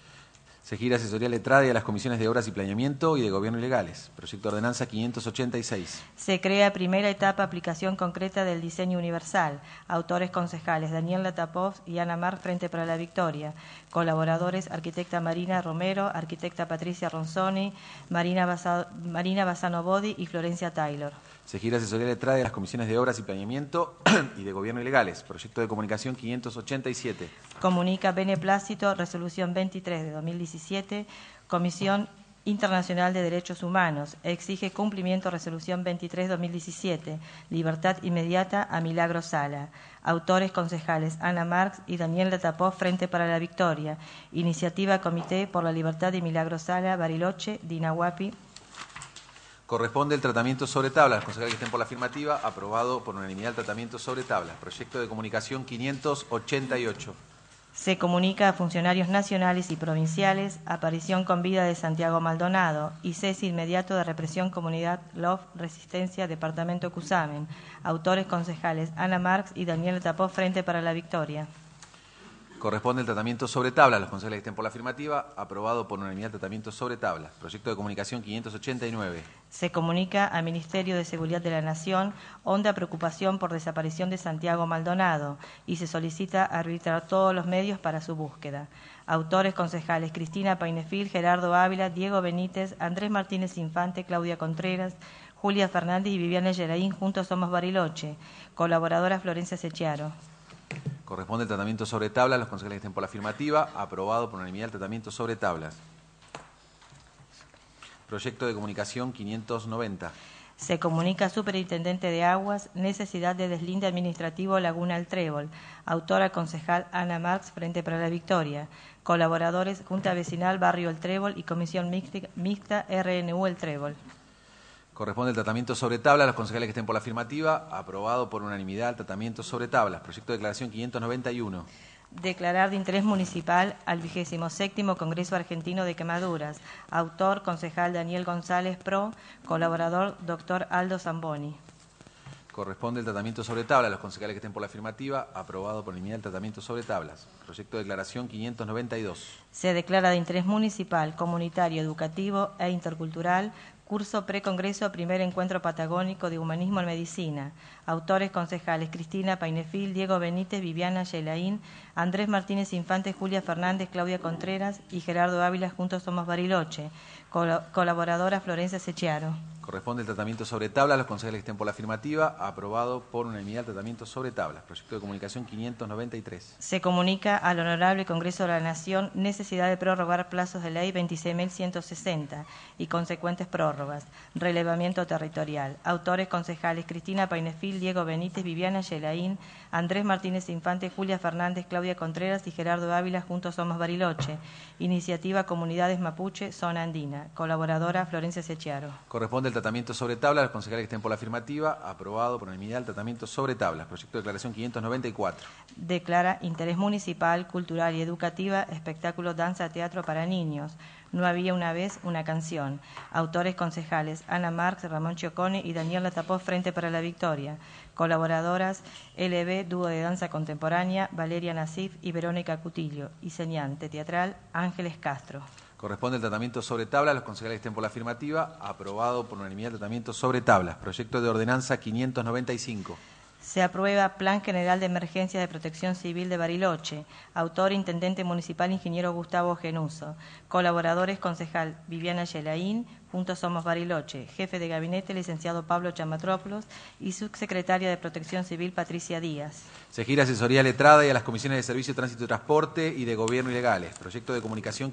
Se gira asesoría letrada y a las comisiones de Obras y Planeamiento y de Gobierno y Legales. Proyecto de ordenanza 586. Se crea primera etapa aplicación concreta del diseño universal. Autores concejales Daniel Latapov y Ana Mar, Frente para la Victoria. Colaboradores arquitecta Marina Romero, arquitecta Patricia Ronzoni, Marina Bassano Bodi y Florencia Taylor. Se gira asesoría letrada y a las comisiones de Obras y Planeamiento y de Gobierno y Legales. Proyecto de comunicación 587. Comunica beneplácito resolución 23 de 2017, Comisión Internacional de Derechos Humanos. Exige cumplimiento resolución 23 de 2017, libertad inmediata a Milagro Sala. Autores concejales Ana Marx y Daniel Latapov, Frente para la Victoria. Iniciativa Comité por la Libertad de Milagro Sala, Bariloche, Dinahuapi. Corresponde el tratamiento sobre tablas. Los concejales que estén por la afirmativa, aprobado por unanimidad el tratamiento sobre tablas. Proyecto de comunicación 588. Se comunica a funcionarios nacionales y provinciales aparición con vida de Santiago Maldonado y cese inmediato de represión Comunidad LOF Resistencia Departamento Cusamen. Autores concejales Ana Marx y Daniel Tapó, Frente para la Victoria. Corresponde el tratamiento sobre tablas. Los concejales que estén por la afirmativa, aprobado por unanimidad el tratamiento sobre tablas. Proyecto de comunicación 589. Se comunica al Ministerio de Seguridad de la Nación honda preocupación por desaparición de Santiago Maldonado y se solicita arbitrar todos los medios para su búsqueda. Autores concejales Cristina Painefil, Gerardo Ávila, Diego Benítez, Andrés Martínez Infante, Claudia Contreras, Julia Fernández y Viviana Yelaín, Juntos Somos Bariloche. Colaboradora Florencia Sechiaro. Corresponde el tratamiento sobre tablas. Los concejales que estén por la afirmativa, aprobado por unanimidad el tratamiento sobre tablas. Proyecto de comunicación 590. Se comunica Superintendente de Aguas necesidad de deslinde administrativo Laguna El Trébol. Autora concejal Ana Marx, Frente para la Victoria. Colaboradores Junta Vecinal Barrio El Trébol y Comisión Mixta RNU El Trébol. Corresponde el tratamiento sobre tablas. Los concejales que estén por la afirmativa, aprobado por unanimidad el tratamiento sobre tablas. Proyecto de declaración 591. Declarar de interés municipal al 27º Congreso Argentino de Quemaduras. Autor, concejal Daniel González Pro. Colaborador, doctor Aldo Zamboni. Corresponde el tratamiento sobre tablas. Los concejales que estén por la afirmativa, aprobado por unanimidad el tratamiento sobre tablas. Proyecto de declaración 592. Se declara de interés municipal, comunitario, educativo e intercultural curso precongreso primer encuentro patagónico de humanismo en medicina. Autores concejales Cristina Painefil, Diego Benítez, Viviana Yelaín, Andrés Martínez Infante, Julia Fernández, Claudia Contreras y Gerardo Ávila, Juntos Somos Bariloche. Colaboradora Florencia Sechiaro. Corresponde el tratamiento sobre tablas. Los concejales que estén por la afirmativa. Aprobado por unanimidad el tratamiento sobre tablas. Proyecto de comunicación 593. Se comunica al Honorable Congreso de la Nación necesidad de prorrogar plazos de ley 26.160 y consecuentes prórrogas. Relevamiento territorial. Autores concejales Cristina Painefil, Diego Benítez, Viviana Yelaín, Andrés Martínez Infante, Julia Fernández, Claudia Contreras y Gerardo Ávila, Juntos Somos Bariloche. Iniciativa Comunidades Mapuche, Zona Andina. Colaboradora Florencia Sechiaro. Corresponde el tratamiento sobre tablas. Los concejales que estén por la afirmativa. Aprobado por unanimidad el tratamiento sobre tablas. Proyecto de declaración 594. Declara interés municipal, cultural y educativa, espectáculo danza teatro para niños. No había una vez una canción. Autores concejales Ana Marx, Ramón Chiocone y Daniel Latapó, Frente para la Victoria. Colaboradoras LB, Dúo de Danza Contemporánea, Valeria Nasif y Verónica Cutillo. Y señante teatral Ángeles Castro. Corresponde el tratamiento sobre tablas. Los concejales que estén por la afirmativa. Aprobado por unanimidad el tratamiento sobre tablas. Proyecto de ordenanza 595. Se aprueba Plan General de Emergencia de Protección Civil de Bariloche. Autor, Intendente Municipal, Ingeniero Gustavo Genuso. Colaboradores, concejal Viviana Yelaín, Juntos Somos Bariloche. Jefe de Gabinete, licenciado Pablo Chamatrópolos. Y subsecretaria de Protección Civil, Patricia Díaz. Se gira asesoría letrada y a las comisiones de Servicio, Tránsito y Transporte y de Gobierno y Legales. Proyecto de comunicación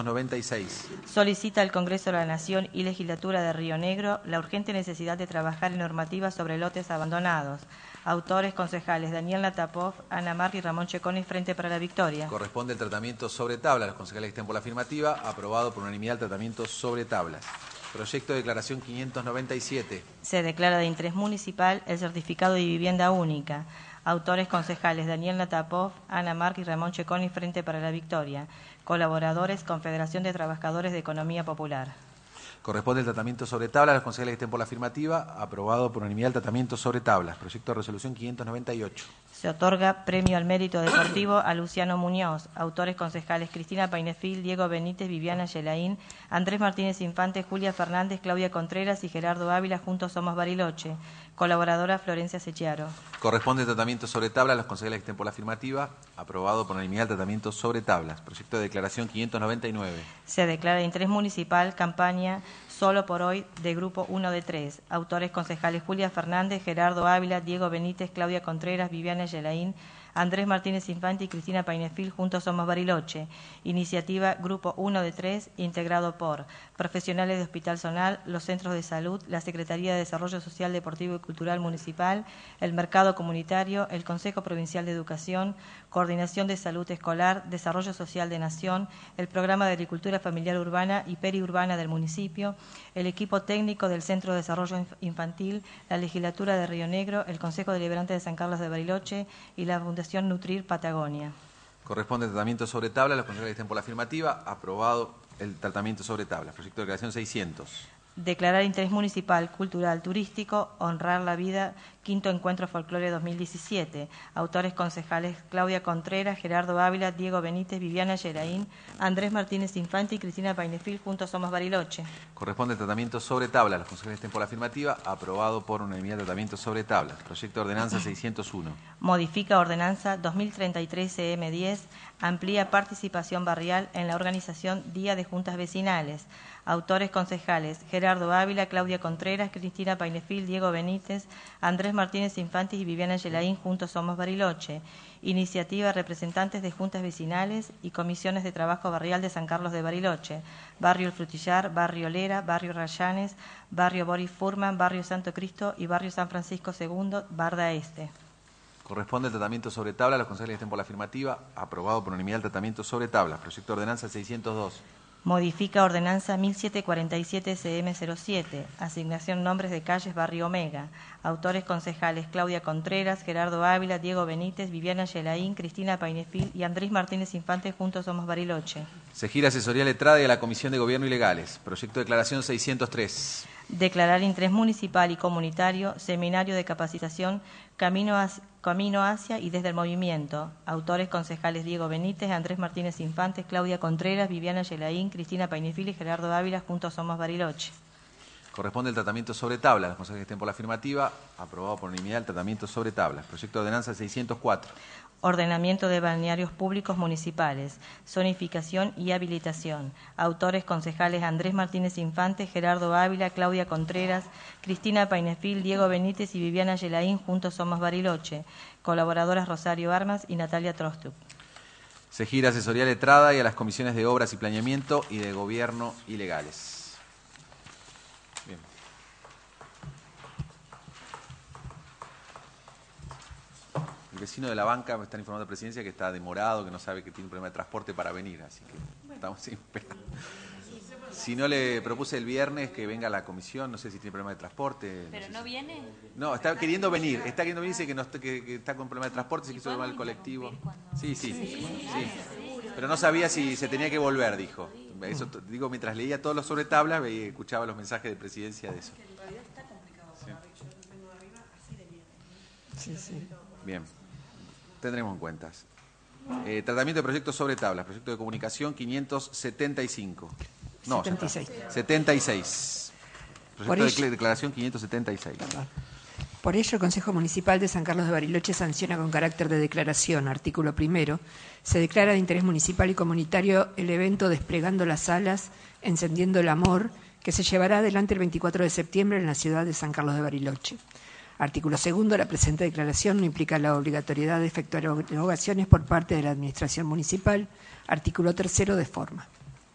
596. Solicita al Congreso de la Nación y Legislatura de Río Negro la urgente necesidad de trabajar en normativas sobre lotes abandonados. Autores concejales Daniel Latapov, Ana Mar y Ramón Checoni, Frente para la Victoria. Corresponde el tratamiento sobre tablas. Los concejales que estén por la afirmativa. Aprobado por unanimidad el tratamiento sobre tablas. Proyecto de declaración 597. Se declara de interés municipal el certificado de vivienda única. Autores concejales Daniel Latapov, Ana Marc y Ramón Checoni, Frente para la Victoria. Colaboradores Confederación de Trabajadores de Economía Popular. Corresponde el tratamiento sobre tablas. Los concejales que estén por la afirmativa. Aprobado por unanimidad el tratamiento sobre tablas. Proyecto de resolución 598. Se otorga premio al mérito deportivo a Luciano Muñoz. Autores concejales Cristina Painefil, Diego Benítez, Viviana Yelaín, Andrés Martínez Infante, Julia Fernández, Claudia Contreras y Gerardo Ávila, Juntos Somos Bariloche. Colaboradora Florencia Sechiaro. Corresponde el tratamiento sobre tablas. Los concejales que estén por la afirmativa. Aprobado por unanimidad el tratamiento sobre tablas. Proyecto de declaración 599. Se declara de interés municipal campaña Solo por Hoy de Grupo 1 de 3. Autores concejales Julia Fernández, Gerardo Ávila, Diego Benítez, Claudia Contreras, Viviana Yelaín, Andrés Martínez Infante y Cristina Painefil, Juntos Somos Bariloche. Iniciativa Grupo 1 de 3, integrado por profesionales de Hospital Zonal, los centros de salud, la Secretaría de Desarrollo Social, Deportivo y Cultural Municipal, el Mercado Comunitario, el Consejo Provincial de Educación, Coordinación de Salud Escolar, Desarrollo Social de Nación, el Programa de Agricultura Familiar Urbana y Periurbana del municipio, el equipo técnico del Centro de Desarrollo Infantil, la Legislatura de Río Negro, el Consejo Deliberante de San Carlos de Bariloche y la Fundación Nutrir Patagonia. Corresponde el tratamiento sobre tablas. Los concejales que estén por la afirmativa. Aprobado el tratamiento sobre tablas. Proyecto de declaración 600. Declarar interés municipal, cultural, turístico, honrar la vida, quinto encuentro folclore 2017. Autores concejales Claudia Contreras, Gerardo Ávila, Diego Benítez, Viviana Yelaín, Andrés Martínez Infante y Cristina Painefil, Juntos Somos Bariloche. Corresponde el tratamiento sobre tablas. Los concejales que estén por la afirmativa. Aprobado por unanimidad el tratamiento sobre tablas. Proyecto de ordenanza 601. Modifica ordenanza 2033 CM10, amplía participación barrial en la organización Día de Juntas Vecinales. Autores concejales Gerardo Ávila, Claudia Contreras, Cristina Painefil, Diego Benítez, Andrés Martínez Infantes y Viviana Yelaín, Juntos Somos Bariloche. Iniciativa representantes de juntas vecinales y comisiones de trabajo barrial de San Carlos de Bariloche, Barrio El Frutillar, Barrio Lera, Barrio Rayanes, Barrio Boris Furman, Barrio Santo Cristo y Barrio San Francisco II, Barda Este. Corresponde el tratamiento sobre tablas. Los concejales que estén por la afirmativa. Aprobado por unanimidad el tratamiento sobre tablas. Proyecto de ordenanza 602. Modifica ordenanza 1747 CM07, asignación nombres de calles Barrio Omega. Autores concejales Claudia Contreras, Gerardo Ávila, Diego Benítez, Viviana Yelaín, Cristina Painefil y Andrés Martínez Infante, Juntos Somos Bariloche. Se gira asesoría letrada y a la Comisión de Gobierno y Legales. Proyecto de declaración 603. Declarar interés municipal y comunitario, seminario de capacitación, Camino hacia y desde el movimiento. Autores concejales Diego Benítez, Andrés Martínez Infantes, Claudia Contreras, Viviana Yelaín, Cristina Painefil y Gerardo Ávila, Juntos Somos Bariloche. Corresponde el tratamiento sobre tablas. Los concejales que estén por la afirmativa. Aprobado por unanimidad el tratamiento sobre tablas. Proyecto de ordenanza 604. ordenamiento de balnearios públicos municipales, zonificación y habilitación. Autores concejales Andrés Martínez Infante, Gerardo Ávila, Claudia Contreras, Cristina Painefil, Diego Benítez y Viviana Yelaín, Juntos Somos Bariloche. Colaboradoras Rosario Armas y Natalia Trostup. Se gira asesoría letrada y a las comisiones de Obras y Planeamiento y de Gobierno y Legales. Bien. El vecino de la banca me está informando de Presidencia que está demorado, que no sabe que tiene un problema de transporte para venir, así que estamos esperando. Si no, le propuse el viernes que venga a la comisión, no sé si tiene problema de transporte. ¿Pero no viene? No, está queriendo venir, dice que está con problema de transporte, se quiso tomar el colectivo. Sí. Pero no sabía si se tenía que volver, dijo. Eso digo, mientras leía todos los sobre tablas, escuchaba los mensajes de Presidencia de eso. Sí. Bien, tendremos en cuenta. Tratamiento de proyectos sobre tablas, proyecto de comunicación 575. No, 76. Proyecto de declaración 576. Por ello, el Consejo Municipal de San Carlos de Bariloche sanciona con carácter de declaración, artículo 1, se declara de interés municipal y comunitario el evento Desplegando las Alas, Encendiendo el Amor, que se llevará adelante el 24 de septiembre en la ciudad de San Carlos de Bariloche. Artículo 2. La presente declaración no implica la obligatoriedad de efectuar erogaciones por parte de la Administración Municipal. Artículo 3. De forma.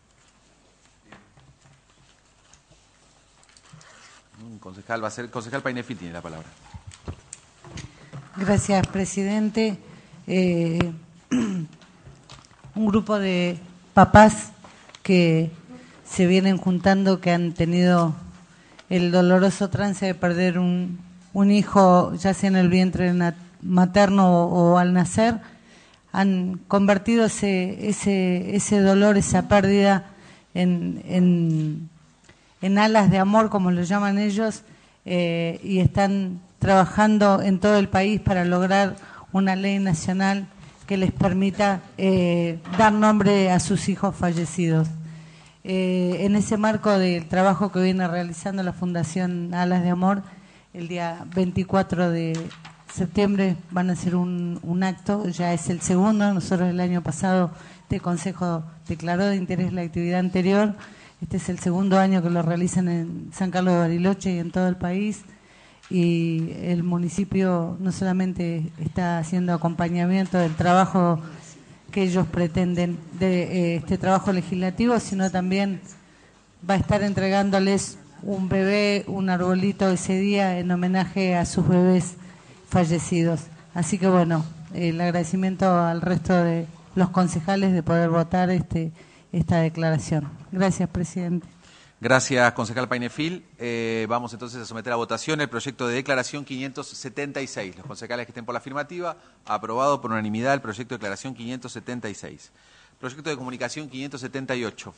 Concejal, va a ser el concejal Painefil, tiene la palabra. Gracias, presidente. Un grupo de papás que se vienen juntando, que han tenido el doloroso trance de perder un hijo, ya sea en el vientre materno o al nacer, han convertido ese dolor, esa pérdida en alas de amor, como lo llaman ellos, y están trabajando en todo el país para lograr una ley nacional que les permita dar nombre a sus hijos fallecidos. En ese marco del trabajo que viene realizando la Fundación Alas de Amor, el día 24 de septiembre van a hacer un acto, ya es el segundo. Nosotros el año pasado este Consejo declaró de interés la actividad anterior. Este es el segundo año que lo realizan en San Carlos de Bariloche y en todo el país, y el municipio no solamente está haciendo acompañamiento del trabajo que ellos pretenden de este trabajo legislativo, sino también va a estar entregándoles un bebé, un arbolito ese día en homenaje a sus bebés fallecidos. Así que bueno, el agradecimiento al resto de los concejales de poder votar esta declaración. Gracias, presidente. Gracias, concejal Painefil. Vamos entonces a someter a votación el proyecto de declaración 576. Los concejales que estén por la afirmativa, aprobado por unanimidad el proyecto de declaración 576. Proyecto de comunicación 578.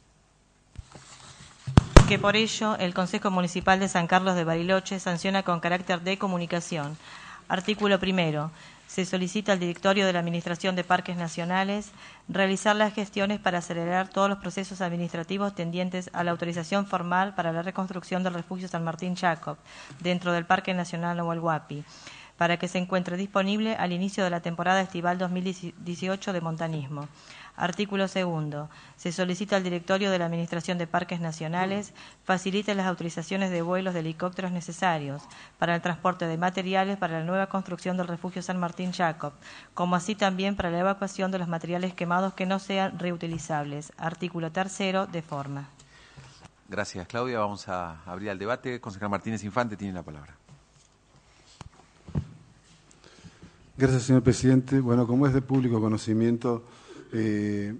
Que por ello el Consejo Municipal de San Carlos de Bariloche sanciona con carácter de comunicación. Artículo 1. Se solicita al Directorio de la Administración de Parques Nacionales realizar las gestiones para acelerar todos los procesos administrativos tendientes a la autorización formal para la reconstrucción del refugio San Martín Jacob dentro del Parque Nacional Nahuel Huapi, para que se encuentre disponible al inicio de la temporada estival 2018 de montañismo. Artículo 2. Se solicita al Directorio de la Administración de Parques Nacionales facilite las autorizaciones de vuelos de helicópteros necesarios para el transporte de materiales para la nueva construcción del refugio San Martín Jacob, como así también para la evacuación de los materiales quemados que no sean reutilizables. Artículo 3. De forma. Gracias, Claudia. Vamos a abrir el debate. Concejal Martínez Infante tiene la palabra. Gracias, señor presidente. Bueno, como es de público conocimiento, el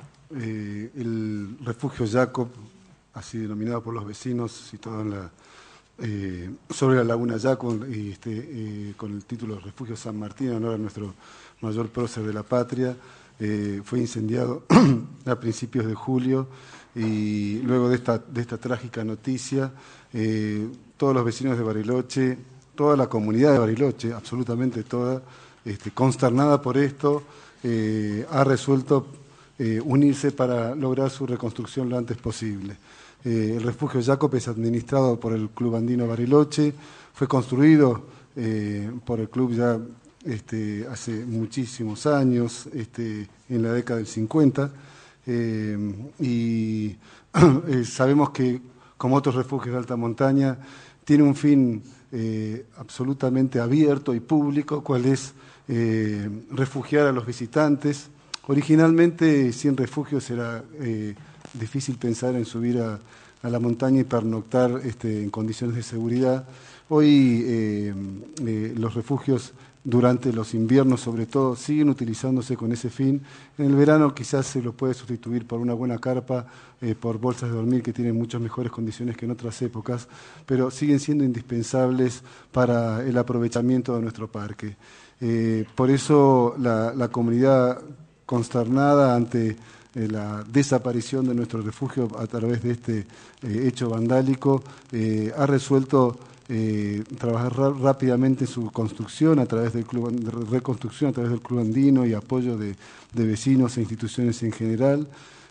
refugio Jacob, así denominado por los vecinos, situado sobre la laguna Jacob, y con el título Refugio San Martín, en honor a nuestro mayor prócer de la patria, fue incendiado a principios de julio, y luego de esta trágica noticia, todos los vecinos de Bariloche, toda la comunidad de Bariloche, absolutamente toda, consternada por esto, ha resuelto unirse para lograr su reconstrucción lo antes posible. El refugio Jacob es administrado por el Club Andino Bariloche, fue construido por el club ya hace muchísimos años, en la década del 50, y sabemos que, como otros refugios de alta montaña, tiene un fin absolutamente abierto y público, cual es refugiar a los visitantes. Originalmente, sin refugios era difícil pensar en subir a la montaña y pernoctar en condiciones de seguridad. Hoy los refugios durante los inviernos, sobre todo, siguen utilizándose con ese fin. En el verano quizás se lo puede sustituir por una buena carpa, por bolsas de dormir que tienen muchas mejores condiciones que en otras épocas, pero siguen siendo indispensables para el aprovechamiento de nuestro parque. Por eso la comunidad, consternada ante la desaparición de nuestro refugio a través de este hecho vandálico, ha resuelto trabajar rápidamente en su construcción a través del club, de reconstrucción a través del Club Andino y apoyo de vecinos e instituciones en general,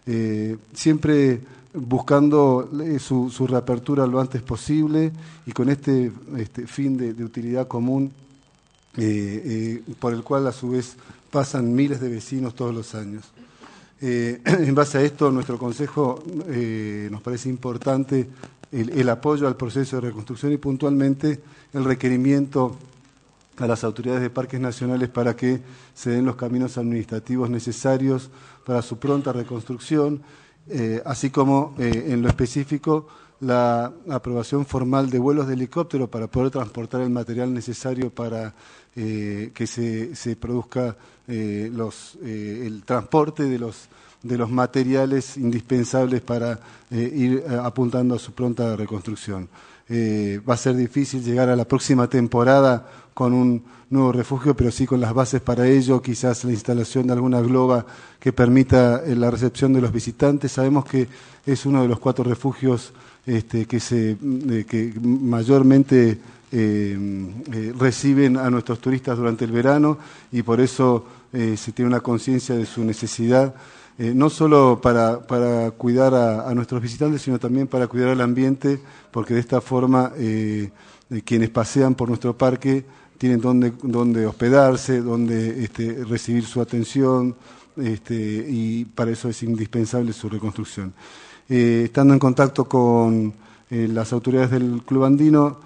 siempre buscando su reapertura lo antes posible y con este fin de utilidad común, por el cual a su vez pasan miles de vecinos todos los años. En base a esto, nuestro Consejo nos parece importante el apoyo al proceso de reconstrucción y puntualmente el requerimiento a las autoridades de parques nacionales para que se den los caminos administrativos necesarios para su pronta reconstrucción, así como en lo específico la aprobación formal de vuelos de helicóptero para poder transportar el material necesario para que se produzca el transporte de los materiales indispensables para ir apuntando a su pronta reconstrucción. Va a ser difícil llegar a la próxima temporada con un nuevo refugio, pero sí con las bases para ello, quizás la instalación de alguna globa que permita la recepción de los visitantes. Sabemos que es uno de los 4 refugios que mayormente reciben a nuestros turistas durante el verano y por eso se tiene una conciencia de su necesidad, no solo para cuidar a nuestros visitantes, sino también para cuidar al ambiente, porque de esta forma quienes pasean por nuestro parque tienen donde hospedarse, donde recibir su atención, y para eso es indispensable su reconstrucción. Estando en contacto con las autoridades del Club Andino,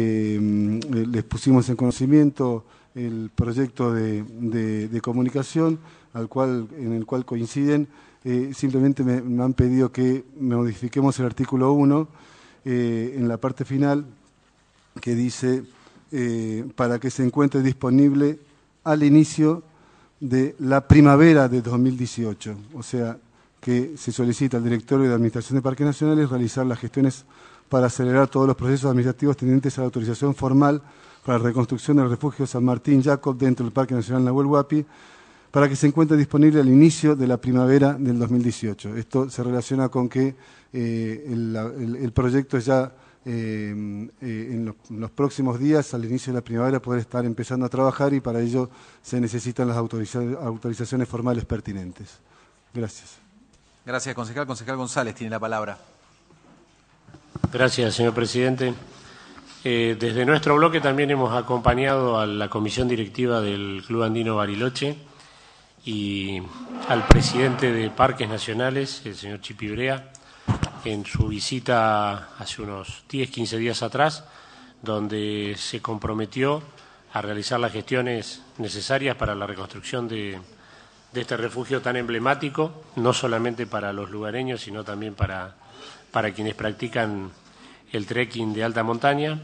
les pusimos en conocimiento el proyecto de comunicación en el cual coinciden. Simplemente me han pedido que modifiquemos el artículo 1 en la parte final, que dice para que se encuentre disponible al inicio de la primavera de 2018, o sea que se solicita al Directorio de Administración de Parques Nacionales realizar las gestiones para acelerar todos los procesos administrativos tendientes a la autorización formal para la reconstrucción del refugio San Martín Jacob dentro del Parque Nacional Nahuel Huapi, para que se encuentre disponible al inicio de la primavera del 2018. Esto se relaciona con que el proyecto ya en los próximos días, al inicio de la primavera, poder estar empezando a trabajar y para ello se necesitan las autorizaciones formales pertinentes. Gracias. Gracias, concejal. Concejal González tiene la palabra. Gracias, señor presidente. Desde nuestro bloque también hemos acompañado a la comisión directiva del Club Andino Bariloche y al presidente de Parques Nacionales, el señor Chipi Brea, en su visita hace unos 10-15 días atrás, donde se comprometió a realizar las gestiones necesarias para la reconstrucción de este refugio tan emblemático, no solamente para los lugareños, sino también para quienes practican el trekking de alta montaña,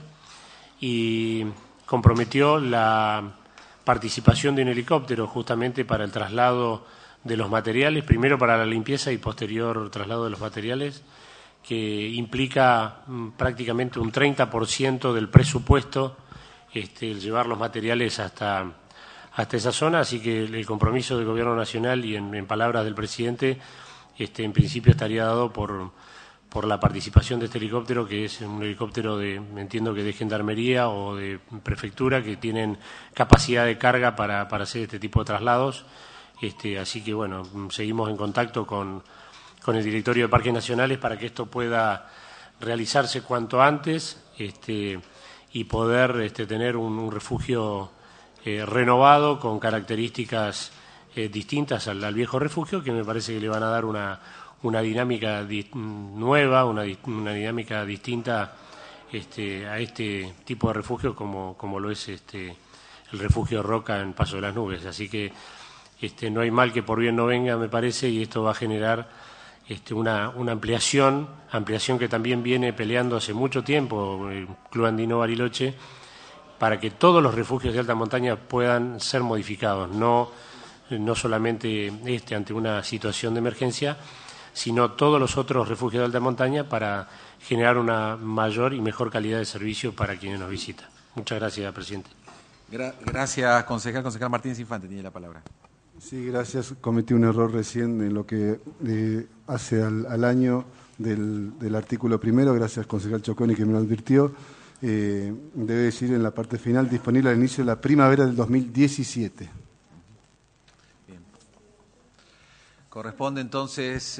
y comprometió la participación de un helicóptero justamente para el traslado de los materiales, primero para la limpieza y posterior traslado de los materiales, que implica prácticamente un 30% del presupuesto el llevar los materiales hasta esa zona, así que el compromiso del Gobierno Nacional y en palabras del presidente, en principio estaría dado por la participación de este helicóptero, que es un helicóptero entiendo que de Gendarmería o de Prefectura, que tienen capacidad de carga para hacer este tipo de traslados. Así que, bueno, seguimos en contacto con el Directorio de Parques Nacionales para que esto pueda realizarse cuanto antes y poder tener un refugio renovado con características distintas al viejo refugio, que me parece que le van a dar una dinámica nueva, una dinámica distinta a este tipo de refugio como lo es el refugio Roca en Paso de las Nubes. Así que no hay mal que por bien no venga, me parece, y esto va a generar una ampliación que también viene peleando hace mucho tiempo el Club Andino Bariloche, para que todos los refugios de alta montaña puedan ser modificados, no solamente ante una situación de emergencia, sino todos los otros refugios de alta montaña, para generar una mayor y mejor calidad de servicio para quienes nos visitan. Muchas gracias, presidente. Gracias, concejal. Concejal Martínez Infante tiene la palabra. Sí, gracias. Cometí un error recién en lo que hace al año del artículo primero. Gracias, concejal Choconi, que me lo advirtió. Debe decir en la parte final, disponible al inicio de la primavera del 2017. Bien. Corresponde entonces,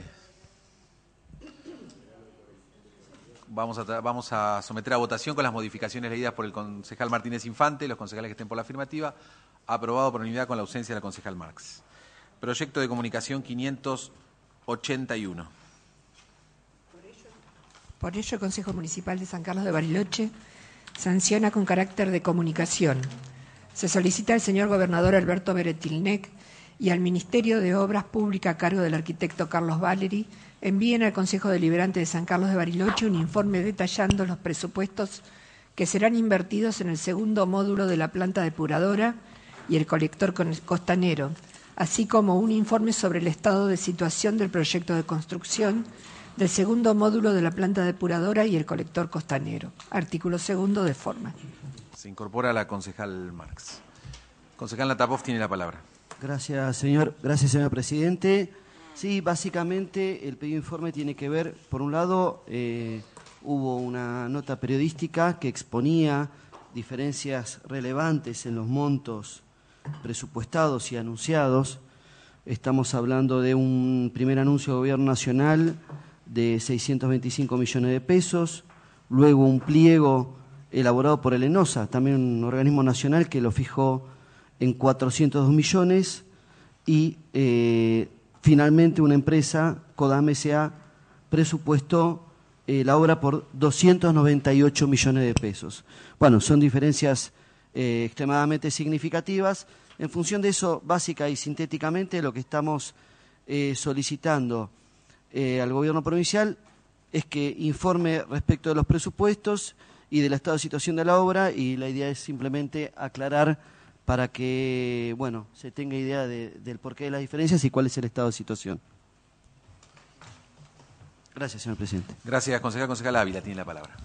vamos a someter a votación con las modificaciones leídas por el concejal Martínez Infante, los concejales que estén por la afirmativa, aprobado por unanimidad con la ausencia del concejal Marx. Proyecto de comunicación 581. Por ello, el Consejo Municipal de San Carlos de Bariloche sanciona con carácter de comunicación. Se solicita al señor gobernador Alberto Beretilnec y al Ministerio de Obras Públicas a cargo del arquitecto Carlos Valeri envíen al Consejo Deliberante de San Carlos de Bariloche un informe detallando los presupuestos que serán invertidos en el segundo módulo de la planta depuradora y el colector costanero, así como un informe sobre el estado de situación del proyecto de construcción del segundo módulo de la planta depuradora y el colector costanero. Artículo 2 de forma. Se incorpora la concejal Marx. Concejal Natapov tiene la palabra. Gracias, señor presidente. Sí, básicamente el pedido de informe tiene que ver, por un lado, hubo una nota periodística que exponía diferencias relevantes en los montos presupuestados y anunciados. Estamos hablando de un primer anuncio de Gobierno Nacional de 625 millones de pesos, luego un pliego elaborado por el ENOSA, también un organismo nacional, que lo fijó en 402 millones, y finalmente una empresa, Codam S.A., presupuestó la obra por 298 millones de pesos. Bueno, son diferencias extremadamente significativas. En función de eso, básica y sintéticamente, lo que estamos solicitando al gobierno provincial es que informe respecto de los presupuestos y del estado de situación de la obra, y la idea es simplemente aclarar para que, bueno, se tenga idea del porqué de las diferencias y cuál es el estado de situación. Gracias, señor presidente. Gracias, concejal. Concejal Ávila tiene la palabra.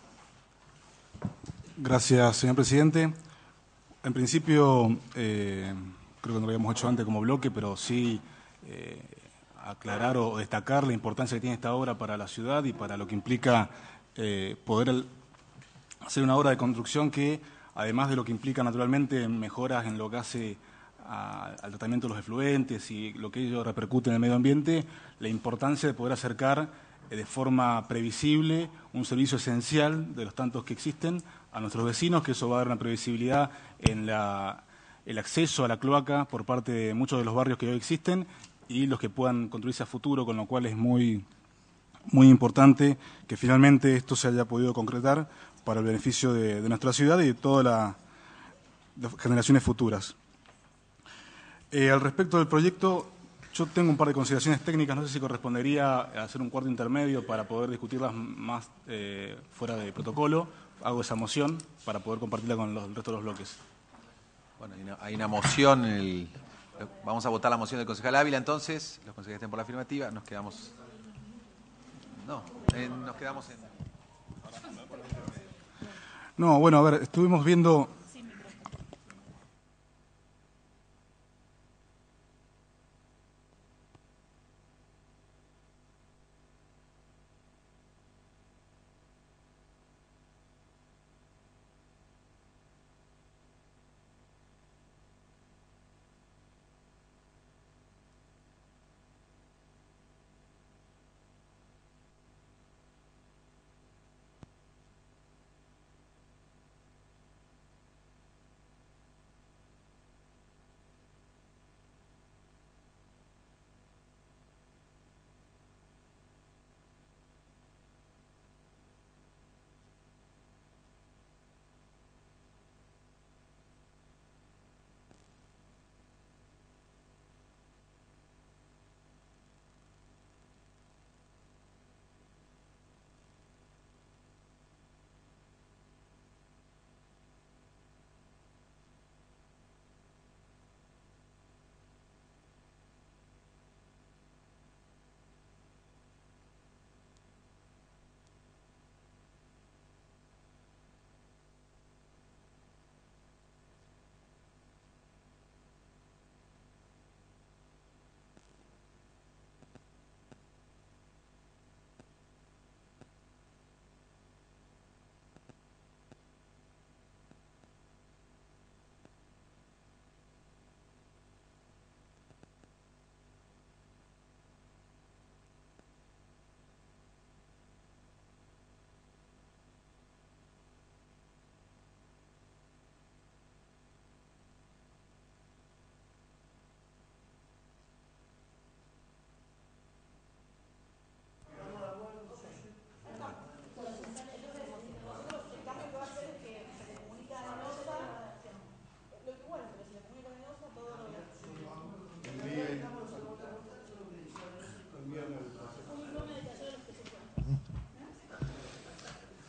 Gracias, señor presidente. En principio, creo que no lo habíamos hecho antes como bloque, pero sí aclarar o destacar la importancia que tiene esta obra para la ciudad y para lo que implica poder hacer una obra de construcción que, además de lo que implica naturalmente mejoras en lo que hace al tratamiento de los efluentes y lo que ello repercute en el medio ambiente, la importancia de poder acercar de forma previsible un servicio esencial de los tantos que existen a nuestros vecinos, que eso va a dar una previsibilidad en el acceso a la cloaca por parte de muchos de los barrios que hoy existen y los que puedan construirse a futuro, con lo cual es muy importante que finalmente esto se haya podido concretar para el beneficio de nuestra ciudad y de todas las generaciones futuras. Al respecto del proyecto, yo tengo un par de consideraciones técnicas, no sé si correspondería hacer un cuarto intermedio para poder discutirlas más fuera de protocolo. Hago esa moción para poder compartirla con el resto de los bloques. Bueno, hay una moción, vamos a votar la moción del concejal Ávila, entonces, los concejales estén por la afirmativa, nos quedamos en... No, bueno, a ver, estuvimos viendo...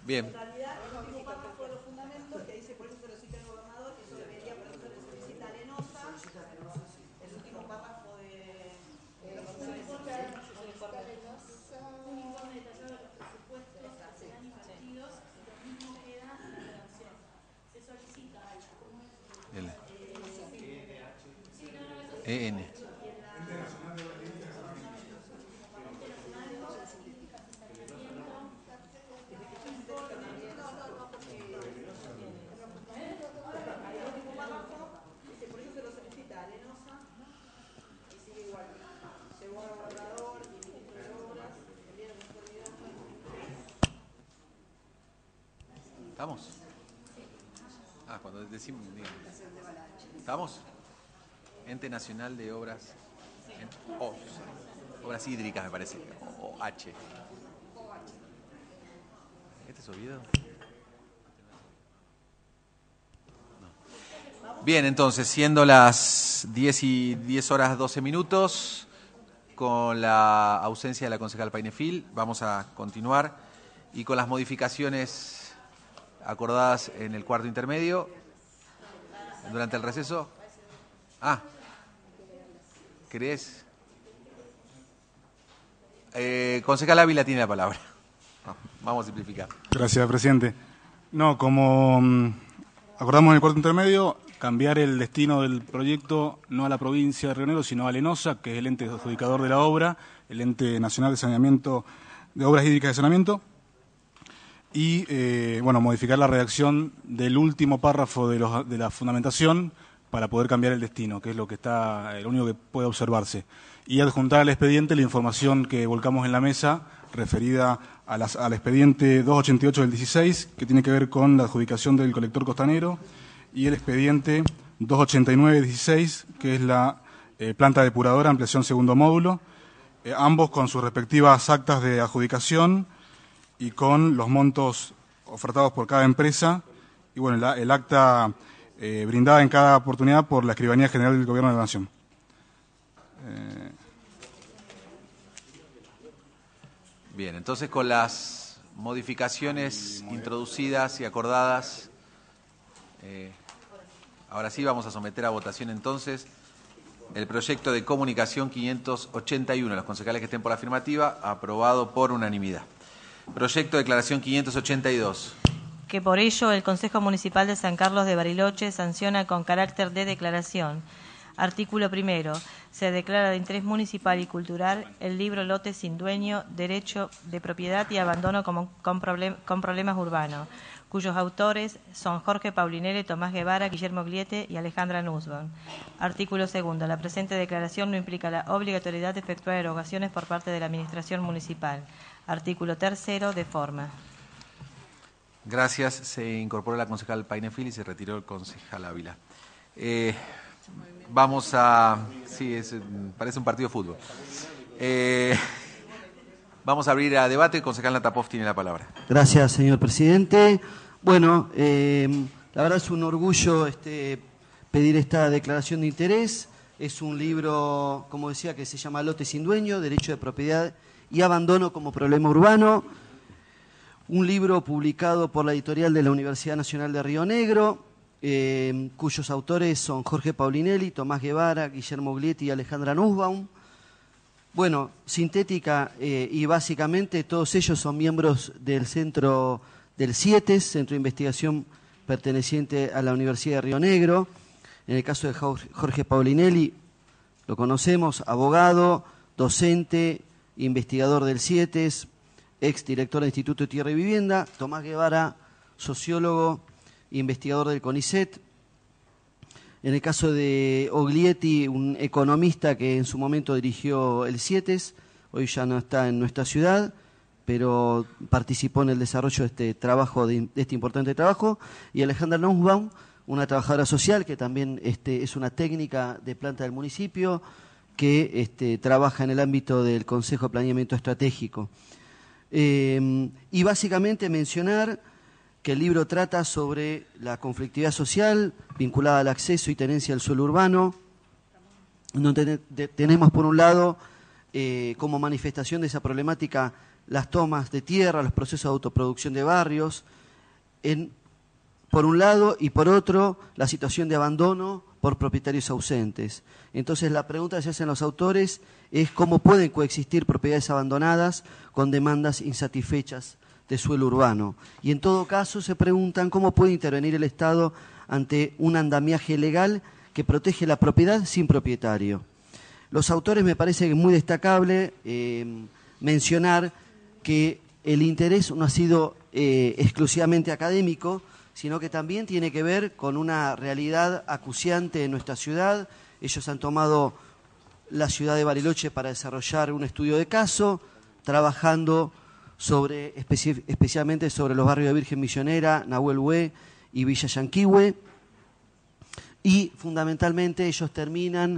Bien. EN. ¿Estamos? Ah, cuando decimos, digamos. ¿Estamos? Ente Nacional de Obras, Obras Hídricas, me parece, OH. ¿Este es Oviedo? No. Bien, entonces, siendo las 10 horas 12 minutos, con la ausencia de la concejal Painefil, vamos a continuar y con las modificaciones acordadas en el cuarto intermedio durante el receso. ¿Querés? Concejal Ávila tiene la palabra. Vamos a simplificar. Gracias, presidente. No, como acordamos en el cuarto intermedio, cambiar el destino del proyecto no a la provincia de Río Negro, sino a Lenosa, que es el ente adjudicador de la obra, el ente nacional de saneamiento, de obras hídricas de saneamiento, y modificar la redacción del último párrafo de la fundamentación para poder cambiar el destino, que es lo único que puede observarse. Y adjuntar al expediente la información que volcamos en la mesa referida al expediente 288 del 16, que tiene que ver con la adjudicación del colector costanero, y el expediente 289 del 16, que es la planta depuradora, ampliación segundo módulo, ambos con sus respectivas actas de adjudicación y con los montos ofertados por cada empresa, y bueno, el acta brindada en cada oportunidad por la Escribanía General del Gobierno de la Nación. Bien, entonces con las modificaciones introducidas y acordadas, ahora sí vamos a someter a votación entonces el proyecto de comunicación 581, los concejales que estén por la afirmativa, aprobado por unanimidad. Proyecto de declaración 582. Que por ello el Consejo Municipal de San Carlos de Bariloche sanciona con carácter de declaración. Artículo 1. Se declara de interés municipal y cultural el libro Lote sin dueño, derecho de propiedad y abandono con problemas urbanos, cuyos autores son Jorge Paulinelli, Tomás Guevara, Guillermo Gliete y Alejandra Nussbaum. Artículo 2. La presente declaración no implica la obligatoriedad de efectuar erogaciones por parte de la Administración Municipal. Artículo 3. De forma. Gracias. Se incorporó la concejal Painefil y se retiró el concejal Ávila. Vamos a... Sí, parece un partido de fútbol. Vamos a abrir a debate. El concejal Natapov tiene la palabra. Gracias, señor presidente. Bueno, la verdad es un orgullo pedir esta declaración de interés. Es un libro, como decía, que se llama Lote sin dueño, derecho de propiedad y abandono como problema urbano. Un libro publicado por la editorial de la Universidad Nacional de Río Negro, cuyos autores son Jorge Paulinelli, Tomás Guevara, Guillermo Gliete y Alejandra Nussbaum. Bueno, sintética y básicamente todos ellos son miembros del centro del CIETES, Centro de Investigación perteneciente a la Universidad de Río Negro. En el caso de Jorge Paulinelli, lo conocemos, abogado, docente, investigador del CIETES, ex director del Instituto de Tierra y Vivienda. Tomás Guevara, sociólogo, investigador del CONICET. En el caso de Oglietti, un economista que en su momento dirigió el CIETES, hoy ya no está en nuestra ciudad, pero participó en el desarrollo de este trabajo, de este importante trabajo. Y Alejandra Nussbaum, una trabajadora social que también es una técnica de planta del municipio, que trabaja en el ámbito del Consejo de Planeamiento Estratégico. Y básicamente mencionar que el libro trata sobre la conflictividad social vinculada al acceso y tenencia del suelo urbano, donde tenemos por un lado como manifestación de esa problemática las tomas de tierra, los procesos de autoproducción de barrios, por un lado, y por otro, la situación de abandono por propietarios ausentes. Entonces, la pregunta que se hacen los autores es cómo pueden coexistir propiedades abandonadas con demandas insatisfechas de suelo urbano. Y en todo caso se preguntan cómo puede intervenir el Estado ante un andamiaje legal que protege la propiedad sin propietario. Los autores me parece muy destacable mencionar que el interés no ha sido exclusivamente académico, sino que también tiene que ver con una realidad acuciante en nuestra ciudad. Ellos han tomado la ciudad de Bariloche para desarrollar un estudio de caso, trabajando especialmente sobre los barrios de Virgen Misionera, Nahuel Hué y Villa Yanquihue, y fundamentalmente ellos terminan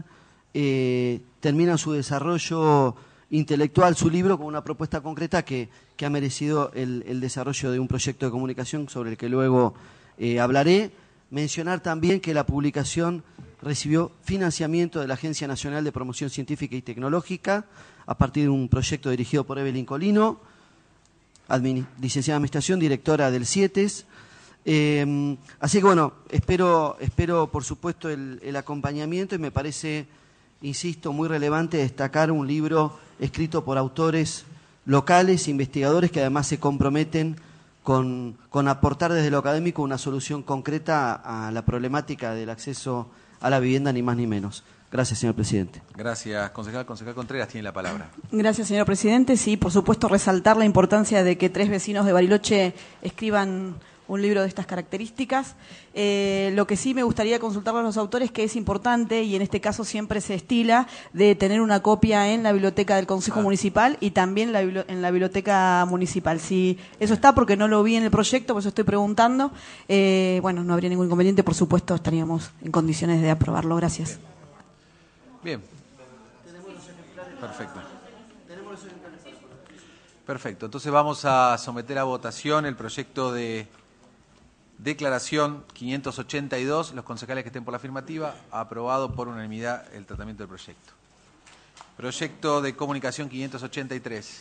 su desarrollo intelectual, su libro, con una propuesta concreta que ha merecido el desarrollo de un proyecto de comunicación sobre el que luego hablaré. Mencionar también que la publicación recibió financiamiento de la Agencia Nacional de Promoción Científica y Tecnológica a partir de un proyecto dirigido por Evelyn Colino, licenciada en Administración, directora del CIETES. Así que bueno, espero por supuesto el acompañamiento, y me parece, insisto, muy relevante destacar un libro escrito por autores locales, investigadores que además se comprometen con aportar desde lo académico una solución concreta a la problemática del acceso a la vivienda, ni más ni menos. Gracias, señor presidente. Gracias, concejal. Concejal Contreras tiene la palabra. Gracias, señor presidente. Sí, por supuesto, resaltar la importancia de que 3 vecinos de Bariloche escriban un libro de estas características. Lo que sí me gustaría consultarle a los autores, que es importante, y en este caso siempre se estila, de tener una copia en la biblioteca del Consejo Municipal y también en la biblioteca municipal. Si eso está, porque no lo vi en el proyecto, por eso estoy preguntando. Bueno, no habría ningún inconveniente, por supuesto, estaríamos en condiciones de aprobarlo. Gracias. Bien. Perfecto. Perfecto. Entonces vamos a someter a votación el proyecto de declaración 582. Los concejales que estén por la afirmativa, aprobado por unanimidad el tratamiento del proyecto. Proyecto de comunicación 583.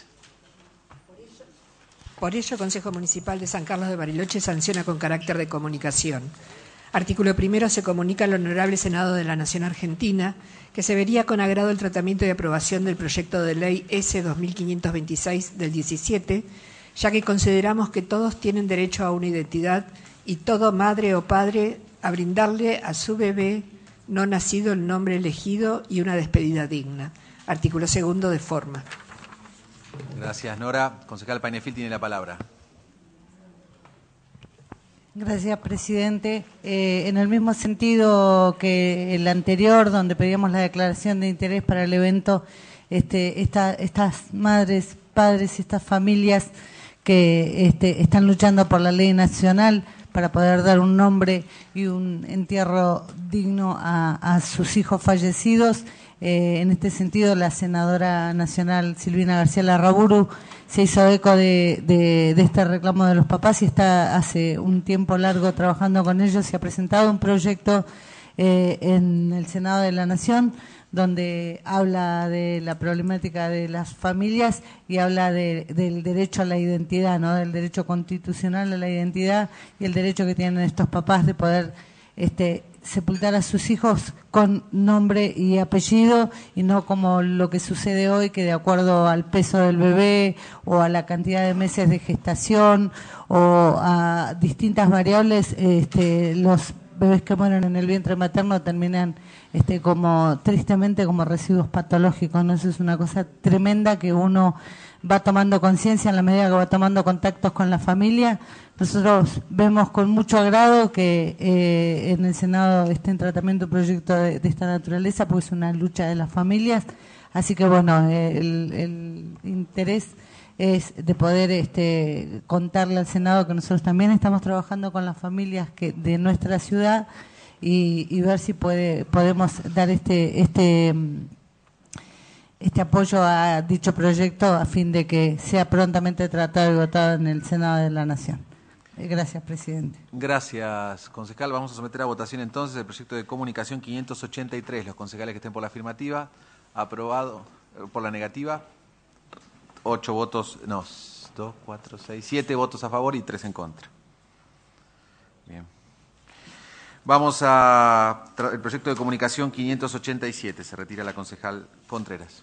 Por ello, Consejo Municipal de San Carlos de Bariloche sanciona con carácter de comunicación. Artículo 1. Se comunica al Honorable Senado de la Nación Argentina que se vería con agrado el tratamiento y aprobación del proyecto de ley S. 2526 del 17, ya que consideramos que todos tienen derecho a una identidad y todo madre o padre a brindarle a su bebé no nacido el nombre elegido y una despedida digna. Artículo 2 de forma. Gracias, Nora. Concejal Painefil tiene la palabra. Gracias, presidente. En el mismo sentido que el anterior, donde pedíamos la declaración de interés para el evento, estas madres, padres y estas familias que están luchando por la ley nacional para poder dar un nombre y un entierro digno a sus hijos fallecidos. En este sentido, la senadora nacional Silvina García Larraburu se hizo eco de este reclamo de los papás y está hace un tiempo largo trabajando con ellos y ha presentado un proyecto en el Senado de la Nación donde habla de la problemática de las familias y habla del derecho a la identidad, ¿no? Del derecho constitucional a la identidad y el derecho que tienen estos papás de poder sepultar a sus hijos con nombre y apellido y no como lo que sucede hoy, que de acuerdo al peso del bebé o a la cantidad de meses de gestación o a distintas variables, los bebés que mueren en el vientre materno terminan tristemente como residuos patológicos, ¿no? Eso es una cosa tremenda que uno va tomando conciencia en la medida que va tomando contactos con la familia. Nosotros vemos con mucho agrado que en el Senado esté en tratamiento un proyecto de esta naturaleza, porque es una lucha de las familias. Así que bueno, el interés es de poder contarle al Senado que nosotros también estamos trabajando con las familias de nuestra ciudad y ver si podemos dar este apoyo a dicho proyecto a fin de que sea prontamente tratado y votado en el Senado de la Nación. Gracias, presidente. Gracias, concejal. Vamos a someter a votación entonces el proyecto de comunicación 583. Los concejales que estén por la afirmativa, aprobado. Por la negativa, 8 votos, no, 2, 4, 6, 7 votos a favor y 3 en contra. Bien. Vamos a el proyecto de comunicación 587. Se retira la concejal Contreras.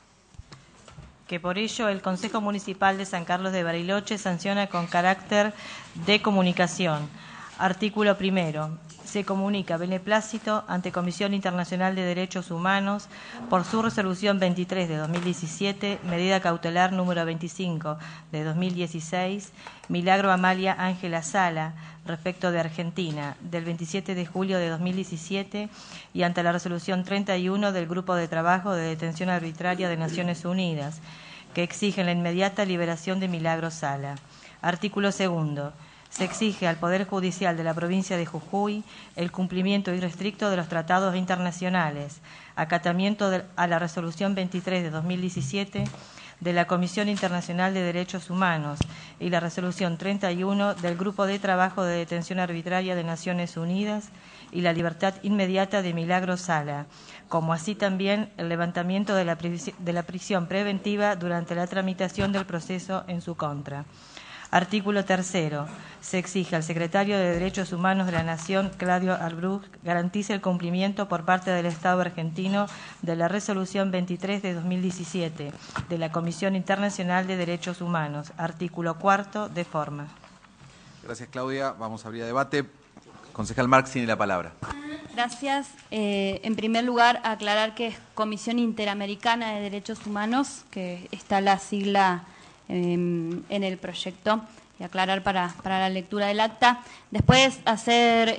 Que por ello el Consejo Municipal de San Carlos de Bariloche sanciona con carácter de comunicación. Artículo primero. Se comunica beneplácito ante Comisión Internacional de Derechos Humanos por su resolución 23 de 2017, medida cautelar número 25 de 2016, Milagro Amalia Ángela Sala, respecto de Argentina, del 27 de julio de 2017, y ante la resolución 31 del Grupo de Trabajo de Detención Arbitraria de Naciones Unidas, que exigen la inmediata liberación de Milagro Sala. Artículo segundo. Se exige al Poder Judicial de la provincia de Jujuy el cumplimiento irrestricto de los tratados internacionales, acatamiento a la resolución 23 de 2017 de la Comisión Internacional de Derechos Humanos y la resolución 31 del Grupo de Trabajo de Detención Arbitraria de Naciones Unidas y la libertad inmediata de Milagro Sala, como así también el levantamiento de la prisión preventiva durante la tramitación del proceso en su contra. Artículo tercero. Se exige al Secretario de Derechos Humanos de la Nación, Claudio Albruch, garantice el cumplimiento por parte del Estado argentino de la Resolución 23 de 2017 de la Comisión Internacional de Derechos Humanos. Artículo cuarto, de forma. Gracias, Claudia. Vamos a abrir debate. Concejal Marx tiene la palabra. Gracias. En primer lugar, aclarar que es Comisión Interamericana de Derechos Humanos, que está la sigla en el proyecto, y aclarar para la lectura del acta. Después hacer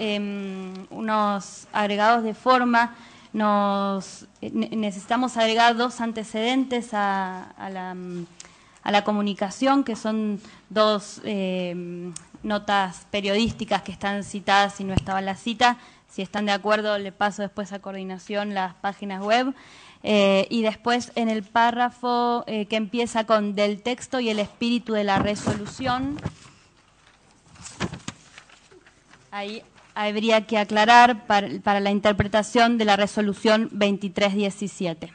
unos agregados de forma. Necesitamos agregar 2 antecedentes a la comunicación, que son 2 notas periodísticas que están citadas y no estaba la cita. Si están de acuerdo, le paso después a coordinación las páginas web. Y después en el párrafo que empieza con del texto y el espíritu de la resolución, ahí habría que aclarar para la interpretación de la resolución 2317.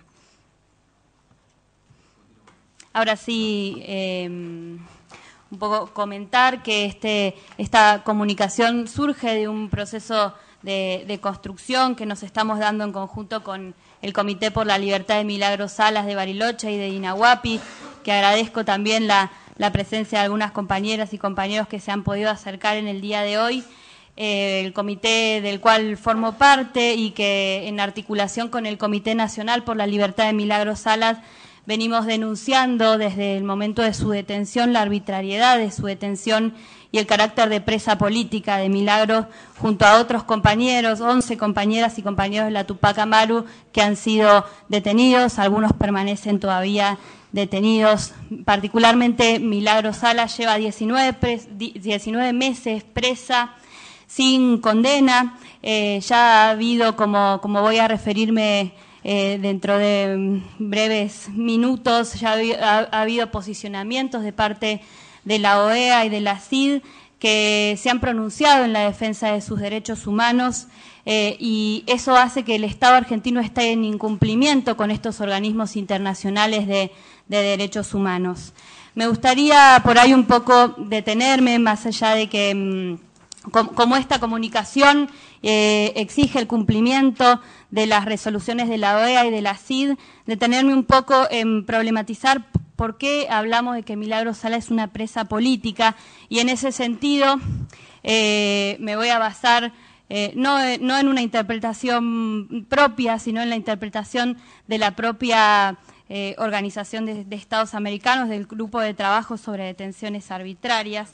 Ahora sí, un poco comentar que esta comunicación surge de un proceso de construcción que nos estamos dando en conjunto con el Comité por la Libertad de Milagro Salas de Bariloche y de Inahuapi, que agradezco también la presencia de algunas compañeras y compañeros que se han podido acercar en el día de hoy. El comité del cual formo parte y que en articulación con el Comité Nacional por la Libertad de Milagro Salas venimos denunciando desde el momento de su detención la arbitrariedad de su detención y el carácter de presa política de Milagro, junto a otros compañeros, 11 compañeras y compañeros de la Tupac Amaru que han sido detenidos, algunos permanecen todavía detenidos. Particularmente Milagro Sala lleva 19 meses presa sin condena. Ya ha habido, como voy a referirme dentro de breves minutos, ya ha habido posicionamientos de parte de la OEA y de la CID que se han pronunciado en la defensa de sus derechos humanos, y eso hace que el Estado argentino esté en incumplimiento con estos organismos internacionales de derechos humanos. Me gustaría por ahí un poco detenerme, más allá de que como esta comunicación exige el cumplimiento de las resoluciones de la OEA y de la CID, detenerme un poco en problematizar por qué hablamos de que Milagro Sala es una presa política, y en ese sentido me voy a basar no en una interpretación propia, sino en la interpretación de la propia Organización de Estados Americanos, del Grupo de Trabajo sobre Detenciones Arbitrarias,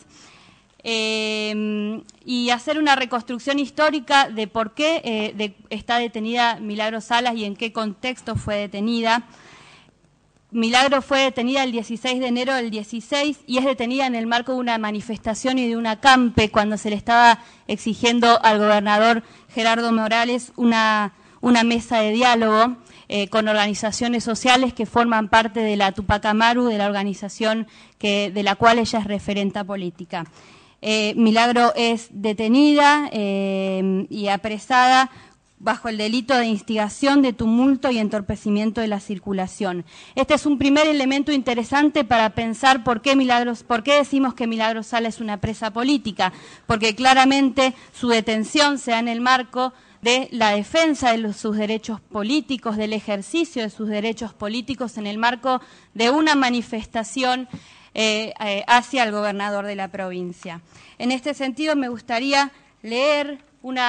y hacer una reconstrucción histórica de por qué está detenida Milagro Salas y en qué contexto fue detenida. Milagro fue detenida el 16 de enero del 16 y es detenida en el marco de una manifestación y de un acampe cuando se le estaba exigiendo al gobernador Gerardo Morales una mesa de diálogo con organizaciones sociales que forman parte de la Tupac Amaru, de la organización de la cual ella es referenta política. Milagro es detenida y apresada bajo el delito de instigación, de tumulto y entorpecimiento de la circulación. Este es un primer elemento interesante para pensar por qué decimos que Milagros Sala es una presa política, porque claramente su detención se da en el marco de la defensa de sus derechos políticos, del ejercicio de sus derechos políticos en el marco de una manifestación hacia el gobernador de la provincia. En este sentido, me gustaría leer un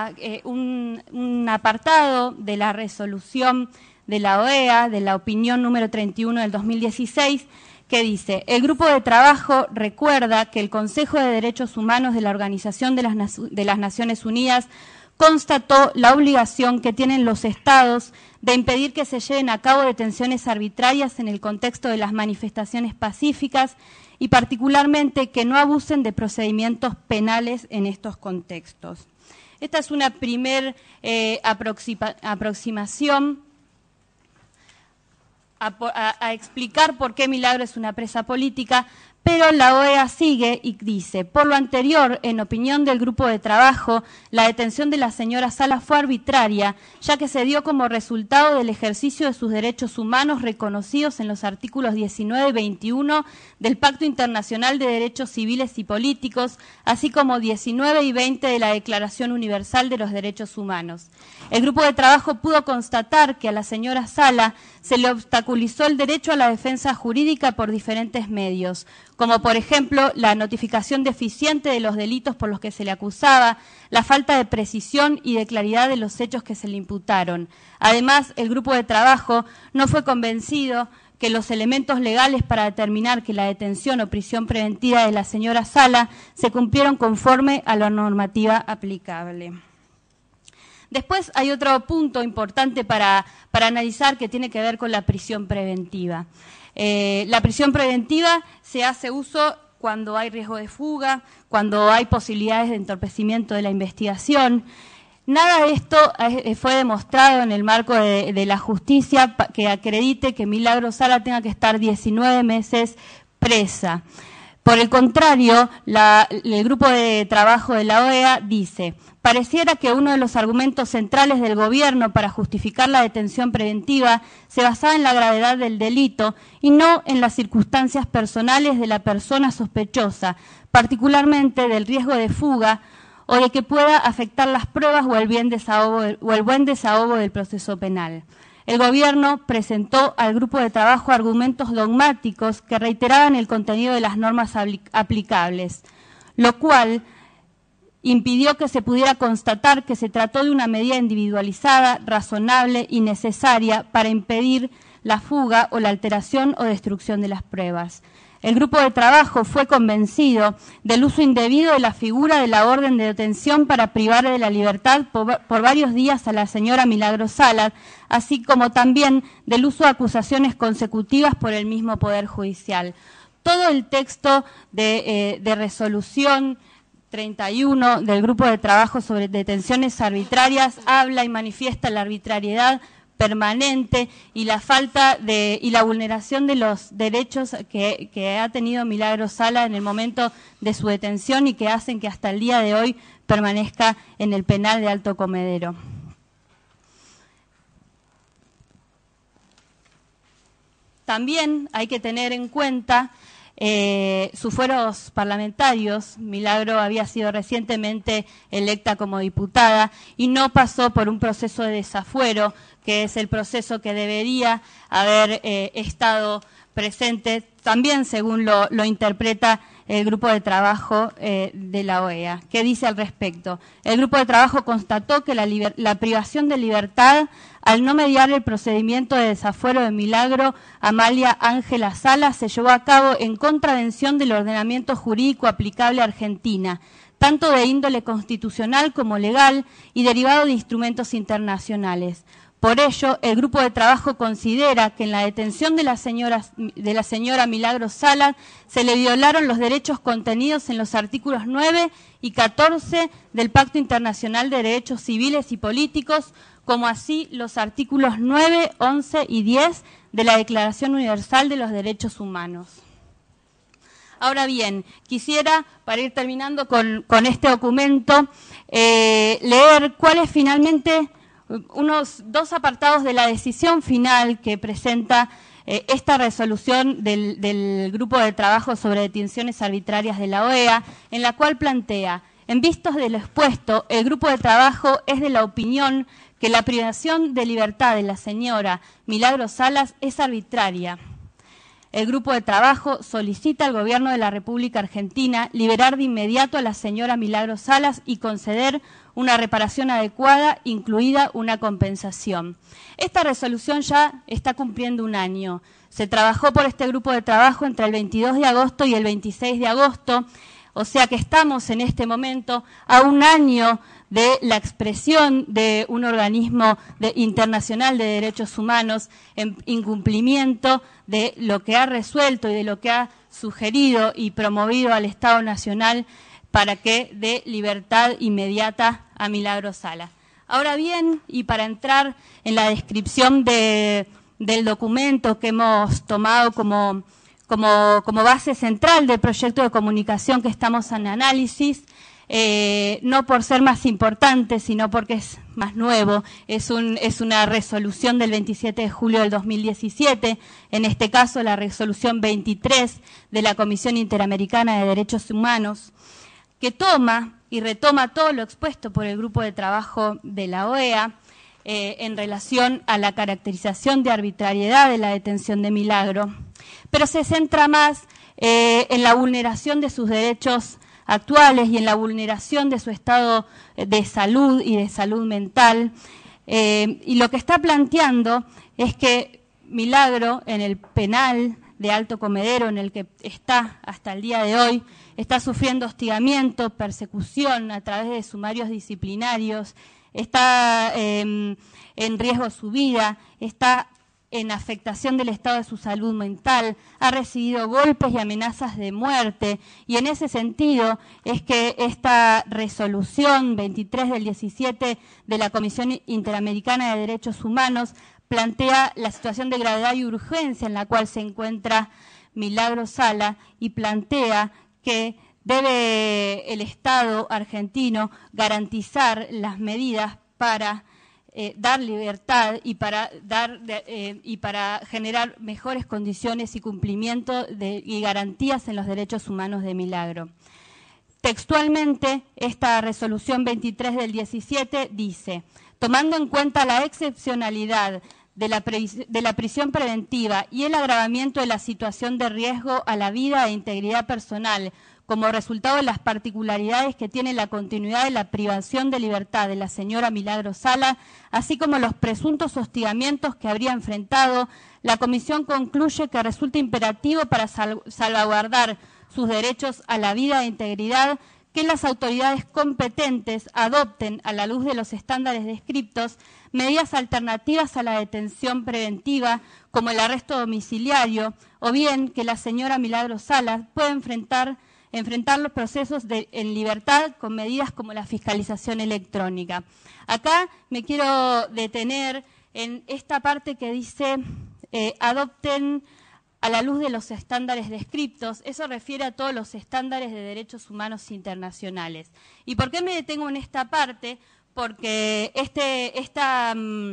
apartado de la resolución de la OEA, de la opinión número 31 del 2016, que dice: el grupo de trabajo recuerda que el Consejo de Derechos Humanos de la Organización de las Naciones Unidas constató la obligación que tienen los Estados de impedir que se lleven a cabo detenciones arbitrarias en el contexto de las manifestaciones pacíficas y particularmente que no abusen de procedimientos penales en estos contextos. Esta es una primer aproximación a explicar por qué Milagro es una presa política, pero la OEA sigue y dice: por lo anterior, en opinión del grupo de trabajo, la detención de la señora Sala fue arbitraria, ya que se dio como resultado del ejercicio de sus derechos humanos reconocidos en los artículos 19 y 21 del Pacto Internacional de Derechos Civiles y Políticos, así como 19 y 20 de la Declaración Universal de los Derechos Humanos. El grupo de trabajo pudo constatar que a la señora Sala se le obstaculizó el derecho a la defensa jurídica por diferentes medios, como por ejemplo la notificación deficiente de los delitos por los que se le acusaba, la falta de precisión y de claridad de los hechos que se le imputaron. Además, el grupo de trabajo no fue convencido que los elementos legales para determinar que la detención o prisión preventiva de la señora Sala se cumplieron conforme a la normativa aplicable. Después hay otro punto importante para analizar que tiene que ver con la prisión preventiva. La prisión preventiva se hace uso cuando hay riesgo de fuga, cuando hay posibilidades de entorpecimiento de la investigación. Nada de esto fue demostrado en el marco de la justicia que acredite que Milagros Sala tenga que estar 19 meses presa. Por el contrario, el grupo de trabajo de la OEA dice: pareciera que uno de los argumentos centrales del gobierno para justificar la detención preventiva se basaba en la gravedad del delito y no en las circunstancias personales de la persona sospechosa, particularmente del riesgo de fuga o de que pueda afectar las pruebas o el buen desahogo del proceso penal. El gobierno presentó al grupo de trabajo argumentos dogmáticos que reiteraban el contenido de las normas aplicables, lo cual impidió que se pudiera constatar que se trató de una medida individualizada, razonable y necesaria para impedir la fuga o la alteración o destrucción de las pruebas. El grupo de trabajo fue convencido del uso indebido de la figura de la orden de detención para privar de la libertad por varios días a la señora Milagros Sala, así como también del uso de acusaciones consecutivas por el mismo Poder Judicial. Todo el texto de resolución 31 del grupo de trabajo sobre detenciones arbitrarias habla y manifiesta la arbitrariedad permanente y la falta y la vulneración de los derechos que ha tenido Milagros Sala en el momento de su detención y que hacen que hasta el día de hoy permanezca en el penal de Alto Comedero. También hay que tener en cuenta sus fueros parlamentarios. Milagro había sido recientemente electa como diputada y no pasó por un proceso de desafuero, que es el proceso que debería haber estado presente, también según lo interpreta el grupo de trabajo de la OEA. ¿Qué dice al respecto? El grupo de trabajo constató que la privación de libertad, al no mediar el procedimiento de desafuero de Milagro Amalia Ángela Sala, se llevó a cabo en contravención del ordenamiento jurídico aplicable a Argentina, tanto de índole constitucional como legal y derivado de instrumentos internacionales. Por ello, el grupo de trabajo considera que en la detención de la señora Milagros Sala se le violaron los derechos contenidos en los artículos 9 y 14 del Pacto Internacional de Derechos Civiles y Políticos, como así los artículos 9, 11 y 10 de la Declaración Universal de los Derechos Humanos. Ahora bien, quisiera, para ir terminando con este documento, leer cuál es finalmente unos dos apartados de la decisión final que presenta esta resolución del Grupo de Trabajo sobre Detenciones Arbitrarias de la OEA, en la cual plantea: en vistas de lo expuesto, el Grupo de Trabajo es de la opinión que la privación de libertad de la señora Milagros Salas es arbitraria. El Grupo de Trabajo solicita al Gobierno de la República Argentina liberar de inmediato a la señora Milagros Salas y conceder una reparación adecuada, incluida una compensación. Esta resolución ya está cumpliendo un año. Se trabajó por este Grupo de Trabajo entre el 22 de agosto y el 26 de agosto, o sea que estamos en este momento a un año de la expresión de un organismo internacional de derechos humanos en incumplimiento de lo que ha resuelto y de lo que ha sugerido y promovido al Estado Nacional para que dé libertad inmediata a Milagros Salas. Ahora bien, y para entrar en la descripción del documento que hemos tomado como base central del proyecto de comunicación que estamos en análisis, no por ser más importante, sino porque es más nuevo, es una resolución del 27 de julio del 2017, en este caso la resolución 23 de la Comisión Interamericana de Derechos Humanos, que toma y retoma todo lo expuesto por el Grupo de Trabajo de la OEA en relación a la caracterización de arbitrariedad de la detención de Milagro, pero se centra más en la vulneración de sus derechos actuales y en la vulneración de su estado de salud y de salud mental. Y lo que está planteando es que Milagro, en el penal de Alto Comedero, en el que está hasta el día de hoy, está sufriendo hostigamiento, persecución a través de sumarios disciplinarios, está en riesgo su vida, está en afectación del estado de su salud mental, ha recibido golpes y amenazas de muerte, y en ese sentido es que esta resolución 23 del 17 de la Comisión Interamericana de Derechos Humanos plantea la situación de gravedad y urgencia en la cual se encuentra Milagros Salas y plantea que debe el Estado argentino garantizar las medidas para dar libertad y para generar mejores condiciones y cumplimiento y garantías en los derechos humanos de Milagro. Textualmente, esta resolución 23 del 17 dice: tomando en cuenta la excepcionalidad de la prisión preventiva y el agravamiento de la situación de riesgo a la vida e integridad personal como resultado de las particularidades que tiene la continuidad de la privación de libertad de la señora Milagros Salas, así como los presuntos hostigamientos que habría enfrentado, la Comisión concluye que resulta imperativo para salvaguardar sus derechos a la vida e integridad que las autoridades competentes adopten, a la luz de los estándares descriptos, medidas alternativas a la detención preventiva, como el arresto domiciliario, o bien que la señora Milagros Salas pueda enfrentar los procesos en libertad con medidas como la fiscalización electrónica. Acá me quiero detener en esta parte que dice adopten a la luz de los estándares descriptos. Eso refiere a todos los estándares de derechos humanos internacionales. ¿Y por qué me detengo en esta parte? Porque esta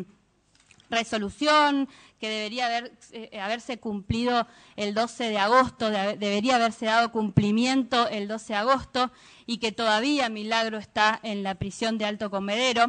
resolución que debería haberse cumplido el 12 de agosto, debería haberse dado cumplimiento el 12 de agosto y que todavía Milagro está en la prisión de Alto Comedero.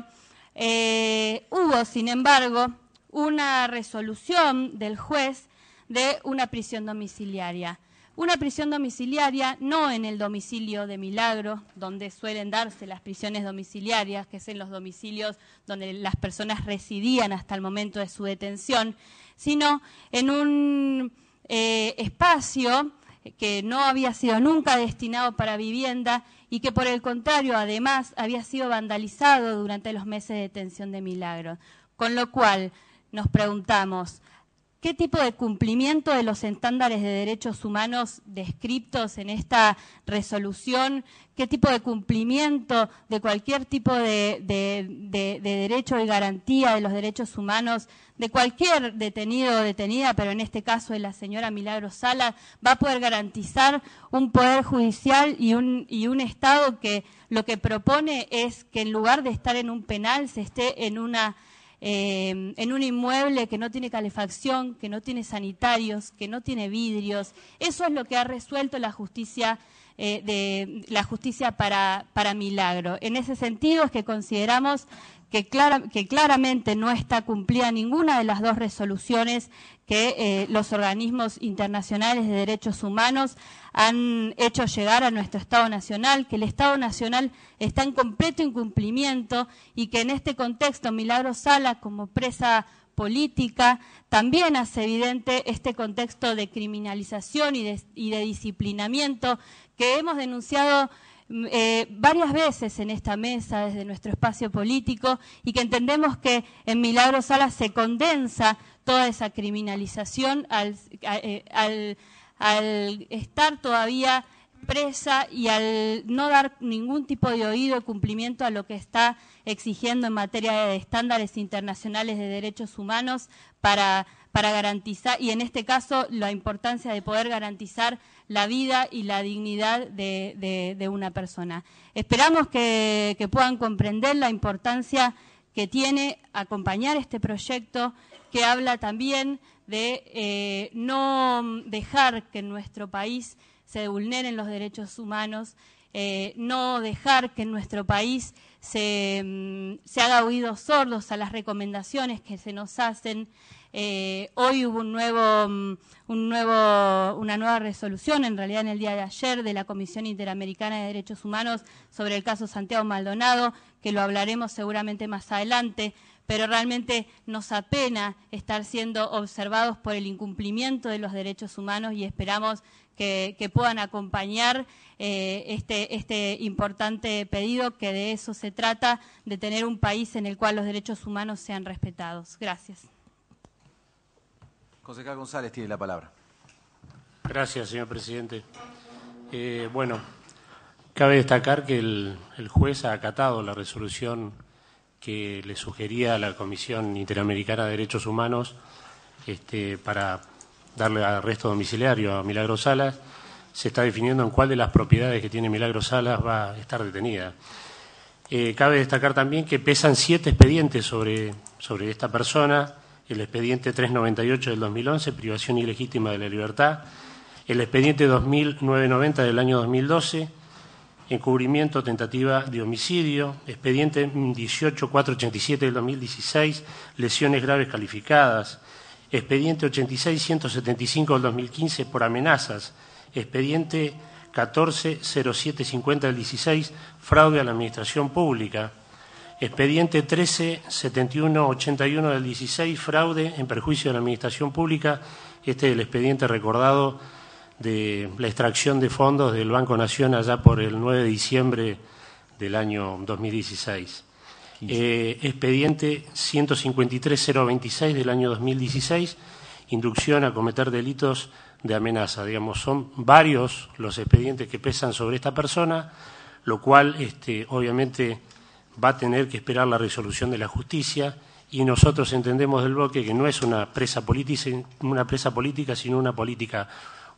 Hubo, sin embargo, una resolución del juez de una prisión domiciliaria. Una prisión domiciliaria no en el domicilio de Milagro, donde suelen darse las prisiones domiciliarias, que es en los domicilios donde las personas residían hasta el momento de su detención, sino en un espacio que no había sido nunca destinado para vivienda y que por el contrario además había sido vandalizado durante los meses de detención de Milagro. Con lo cual nos preguntamos, ¿qué tipo de cumplimiento de los estándares de derechos humanos descriptos en esta resolución? ¿Qué tipo de cumplimiento de cualquier tipo de derecho y garantía de los derechos humanos de cualquier detenido o detenida, pero en este caso de la señora Milagros Salas, va a poder garantizar un poder judicial y un Estado que lo que propone es que en lugar de estar en un penal se esté en una en un inmueble que no tiene calefacción, que no tiene sanitarios, que no tiene vidrios. Eso es lo que ha resuelto la justicia para Milagro. En ese sentido es que consideramos que claramente no está cumplida ninguna de las dos resoluciones que los organismos internacionales de derechos humanos han hecho llegar a nuestro Estado Nacional, que el Estado Nacional está en completo incumplimiento y que en este contexto Milagro Sala, como presa política, también hace evidente este contexto de criminalización y de disciplinamiento que hemos denunciado varias veces en esta mesa desde nuestro espacio político y que entendemos que en Milagro Sala se condensa toda esa criminalización al estar todavía presa y al no dar ningún tipo de oído o cumplimiento a lo que está exigiendo en materia de estándares internacionales de derechos humanos para garantizar, y en este caso la importancia de poder garantizar la vida y la dignidad de una persona. Esperamos que puedan comprender la importancia que tiene acompañar este proyecto, que habla también de no dejar que en nuestro país se vulneren los derechos humanos, no dejar que en nuestro país se haga oídos sordos a las recomendaciones que se nos hacen. Hoy hubo una nueva resolución, en realidad en el día de ayer, de la Comisión Interamericana de Derechos Humanos sobre el caso Santiago Maldonado, que lo hablaremos seguramente más adelante, pero realmente nos apena estar siendo observados por el incumplimiento de los derechos humanos y esperamos que puedan acompañar este importante pedido, que de eso se trata, de tener un país en el cual los derechos humanos sean respetados. Gracias. Concejal González tiene la palabra. Gracias, señor presidente. Bueno, cabe destacar que el juez ha acatado la resolución que le sugería a la Comisión Interamericana de Derechos Humanos para darle arresto domiciliario a Milagro Salas. Se está definiendo en cuál de las propiedades que tiene Milagro Salas va a estar detenida. Cabe destacar también que pesan 7 expedientes sobre esta persona: el expediente 398 del 2011, privación ilegítima de la libertad; el expediente 2990 del año 2012, encubrimiento, tentativa de homicidio; expediente 18487 del 2016, lesiones graves calificadas; expediente 86175 del 2015 por amenazas; expediente 140750 del 16, fraude a la administración pública; expediente 137181 del 16, fraude en perjuicio de la administración pública. Este es el expediente recordado de la extracción de fondos del Banco Nación allá por el 9 de diciembre del año 2016. Expediente 153026 del año 2016, inducción a cometer delitos de amenaza. Digamos, son varios los expedientes que pesan sobre esta persona, lo cual obviamente va a tener que esperar la resolución de la justicia, y nosotros entendemos del bloque que no es una presa política, sino una política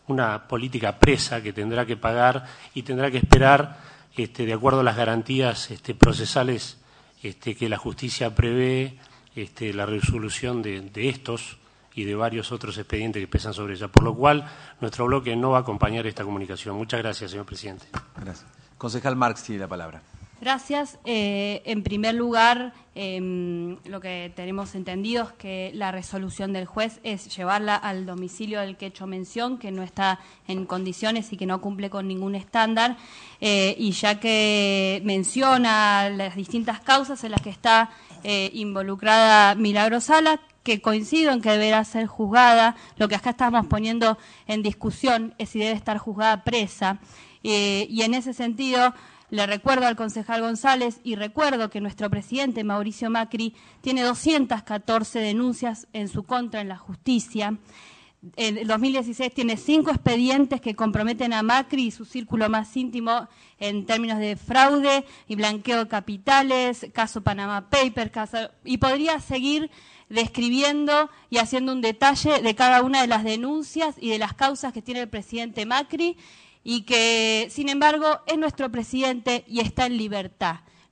presa que tendrá que pagar y tendrá que esperar de acuerdo a las garantías procesales que la justicia prevé, la resolución de estos y de varios otros expedientes que pesan sobre ella, por lo cual nuestro bloque no va a acompañar esta comunicación. Muchas gracias, señor presidente. Gracias. Concejal Marx tiene la palabra. Gracias. En primer lugar, lo que tenemos entendido es que la resolución del juez es llevarla al domicilio del que he hecho mención, que no está en condiciones y que no cumple con ningún estándar, y ya que menciona las distintas causas en las que está involucrada Milagro Sala, que coincido en que deberá ser juzgada, lo que acá estamos poniendo en discusión es si debe estar juzgada presa, y en ese sentido le recuerdo al concejal González y recuerdo que nuestro presidente Mauricio Macri tiene 214 denuncias en su contra en la justicia. En el 2016 tiene 5 expedientes que comprometen a Macri y su círculo más íntimo en términos de fraude y blanqueo de capitales, caso Panama Papers, y podría seguir describiendo y haciendo un detalle de cada una de las denuncias y de las causas que tiene el presidente Macri, y que, sin embargo, es nuestro presidente y está en libertad.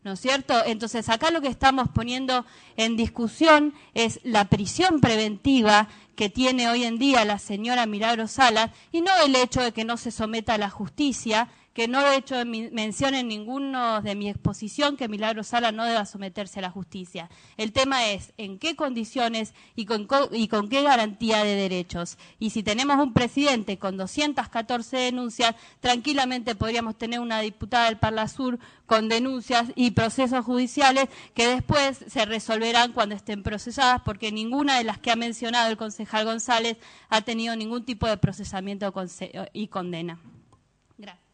¿no es cierto? Entonces, acá lo que estamos poniendo en discusión es la prisión preventiva que tiene hoy en día la señora Milagros Salas, y no el hecho de que no se someta a la justicia, que no he hecho mención en ninguno de mi exposición que Milagros Salas no deba someterse a la justicia. El tema es en qué condiciones y con qué garantía de derechos. Y si tenemos un presidente con 214 denuncias, tranquilamente podríamos tener una diputada del Parlasur con denuncias y procesos judiciales que después se resolverán cuando estén procesadas, porque ninguna de las que ha mencionado el concejal González ha tenido ningún tipo de procesamiento y condena. Gracias.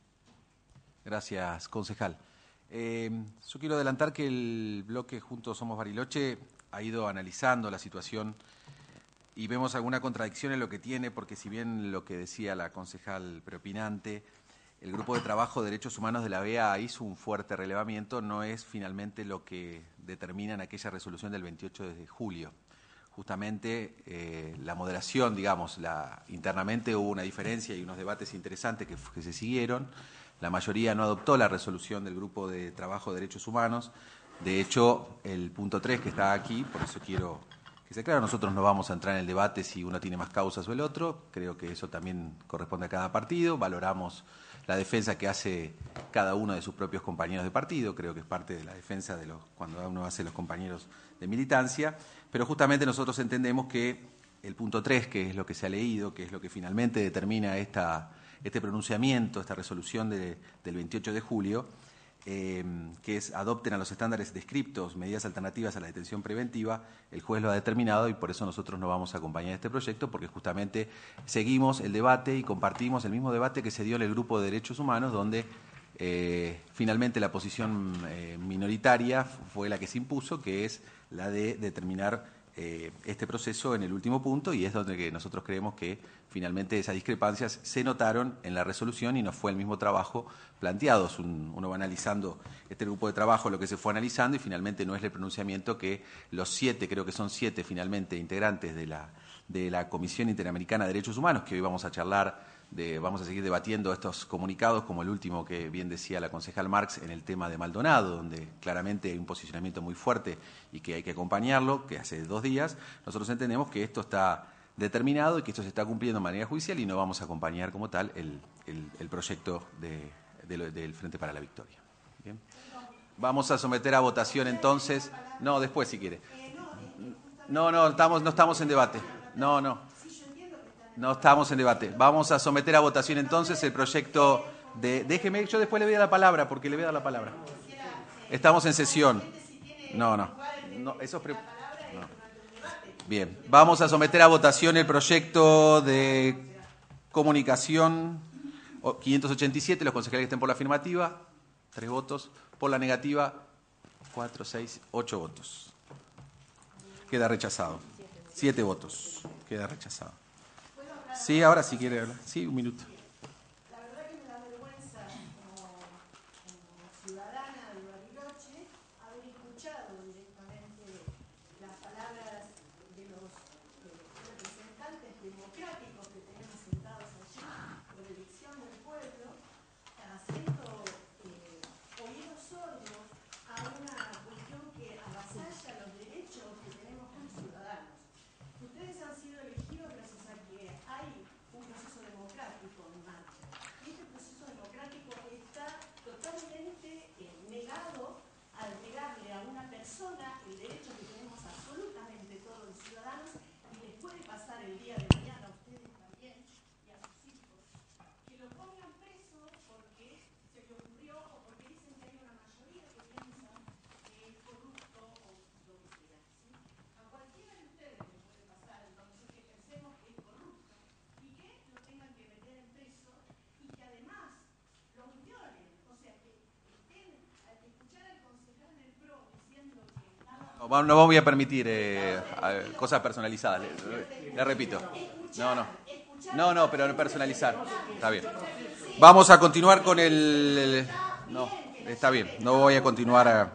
Gracias, concejal. Yo quiero adelantar que el bloque Juntos Somos Bariloche ha ido analizando la situación y vemos alguna contradicción en lo que tiene, porque si bien lo que decía la concejal preopinante, el Grupo de Trabajo de Derechos Humanos de la BEA hizo un fuerte relevamiento, no es finalmente lo que determina en aquella resolución del 28 de julio. Justamente la moderación, digamos, internamente hubo una diferencia y unos debates interesantes que se siguieron. La mayoría no adoptó la resolución del Grupo de Trabajo de Derechos Humanos. De hecho, el punto 3 que está aquí, por eso quiero que sea claro, nosotros no vamos a entrar en el debate si uno tiene más causas o el otro. Creo que eso también corresponde a cada partido. Valoramos la defensa que hace cada uno de sus propios compañeros de partido. Creo que es parte de la defensa de cuando uno hace los compañeros de militancia. Pero justamente nosotros entendemos que el punto 3, que es lo que se ha leído, que es lo que finalmente determina este pronunciamiento, esta resolución del 28 de julio, que es adopten a los estándares descriptos medidas alternativas a la detención preventiva, el juez lo ha determinado y por eso nosotros no vamos a acompañar este proyecto, porque justamente seguimos el debate y compartimos el mismo debate que se dio en el Grupo de Derechos Humanos, donde finalmente la posición minoritaria fue la que se impuso, que es la de determinar este proceso en el último punto, y es donde nosotros creemos que finalmente esas discrepancias se notaron en la resolución y no fue el mismo trabajo planteado. Uno va analizando este grupo de trabajo, lo que se fue analizando, y finalmente no es el pronunciamiento que los 7, creo que son 7 finalmente integrantes de la Comisión Interamericana de Derechos Humanos, que hoy vamos a charlar, vamos a seguir debatiendo estos comunicados, como el último que bien decía la concejal Marx en el tema de Maldonado, donde claramente hay un posicionamiento muy fuerte y que hay que acompañarlo, que hace 2 días. Nosotros entendemos que esto está determinado y que esto se está cumpliendo de manera judicial y no vamos a acompañar como tal el proyecto del Frente para la Victoria. Bien. Vamos a someter a votación entonces. No, después si quiere. No estamos en debate. No estamos en debate. Vamos a someter a votación entonces el proyecto de... Déjeme, yo después le voy a dar la palabra, porque le voy a dar la palabra. Estamos en sesión. No, eso es... Bien, vamos a someter a votación el proyecto de comunicación 587, los concejales que estén por la afirmativa, 3 votos, por la negativa, 4, 6, 8 votos. Queda rechazado. 7 votos. Queda rechazado. Sí, ahora sí quiere hablar. Sí, un minuto. La verdad que me da vergüenza como ciudadana de Bariloche haber escuchado directamente las palabras de los representantes democráticos que tenemos sentados allí por elección del pueblo, haciendo oídos sordos a una cuestión que avasalla los derechos que tenemos como ciudadanos. Ustedes han sido elegidos gracias a que hay un proceso democrático en marcha. Y este proceso democrático está totalmente negado al negarle a una persona el derecho que tenemos absolutamente todos los ciudadanos, y les puede pasar el día de mañana a ustedes también y a sus hijos, que lo pongan preso porque se le ocurrió o porque dicen que hay una mayoría que piensa que es corrupto o lo que sea, ¿sí? A cualquiera de ustedes le puede pasar entonces que pensemos que es corrupto y que lo tengan que meter en preso y que además lo violen. O sea, que estén, al escuchar al concejal del PRO diciendo que estaba... No voy a permitir cosas personalizadas, le repito. No, pero personalizar. Está bien. Vamos a continuar con el... No, está bien. No voy a continuar a...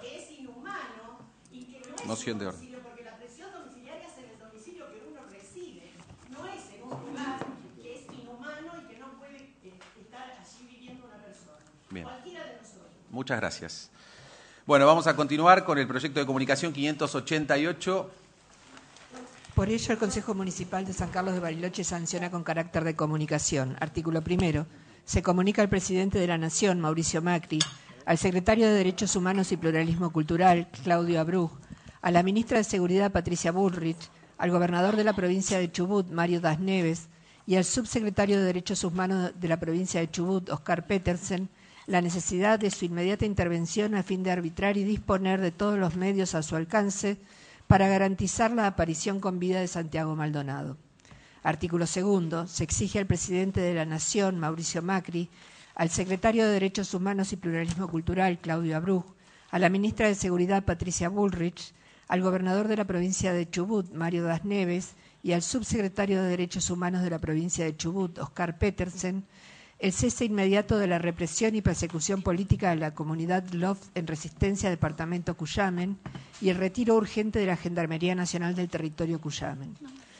Moción de orden. Porque la presión domiciliaria es en el domicilio que uno reside, no es en un lugar que es inhumano y que no puede estar allí viviendo una persona. Bien. Cualquiera de nosotros. Muchas gracias. Bueno, vamos a continuar con el proyecto de comunicación 588. Por ello, el Consejo Municipal de San Carlos de Bariloche sanciona con carácter de comunicación. Artículo 1. Se comunica al presidente de la Nación, Mauricio Macri, al secretario de Derechos Humanos y Pluralismo Cultural, Claudio Abruz, a la ministra de Seguridad, Patricia Bullrich, al gobernador de la provincia de Chubut, Mario Das Neves, y al subsecretario de Derechos Humanos de la provincia de Chubut, Oscar Petersen, la necesidad de su inmediata intervención a fin de arbitrar y disponer de todos los medios a su alcance para garantizar la aparición con vida de Santiago Maldonado. Artículo 2. Se exige al presidente de la Nación, Mauricio Macri, al secretario de Derechos Humanos y Pluralismo Cultural, Claudio Abruz, a la ministra de Seguridad, Patricia Bullrich, al gobernador de la provincia de Chubut, Mario Das Neves, y al subsecretario de Derechos Humanos de la provincia de Chubut, Oscar Petersen, el cese inmediato de la represión y persecución política de la comunidad LOF en Resistencia, departamento Cuyamen, y el retiro urgente de la Gendarmería Nacional del territorio Cuyamen.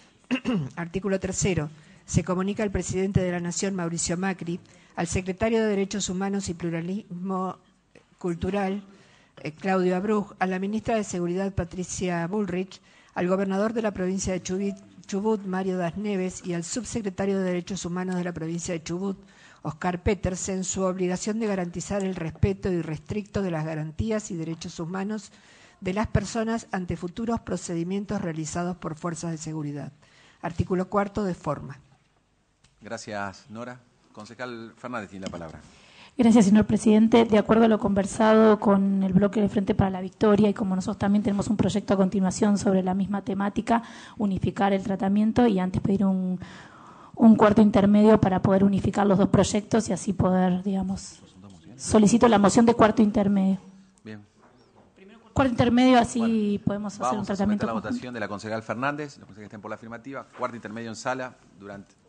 Artículo 3. Se comunica al presidente de la Nación, Mauricio Macri, al secretario de Derechos Humanos y Pluralismo Cultural, Claudio Abruz, a la ministra de Seguridad, Patricia Bullrich, al gobernador de la provincia de Chubut, Mario Das Neves, y al subsecretario de Derechos Humanos de la provincia de Chubut, Oscar Petersen, su obligación de garantizar el respeto irrestricto de las garantías y derechos humanos de las personas ante futuros procedimientos realizados por fuerzas de seguridad. Artículo 4. De forma. Gracias, Nora. Concejal Fernández tiene la palabra. Gracias, señor presidente. De acuerdo a lo conversado con el bloque de Frente para la Victoria y como nosotros también tenemos un proyecto a continuación sobre la misma temática, unificar el tratamiento y antes pedir un cuarto intermedio para poder unificar los dos proyectos y así poder, digamos, solicito la moción de cuarto intermedio. Bien. Cuarto intermedio, así podemos hacer un tratamiento Vamos a someter la conjunto. votación de la concejal Fernández. Los concejales estén por la afirmativa. Cuarto intermedio en sala durante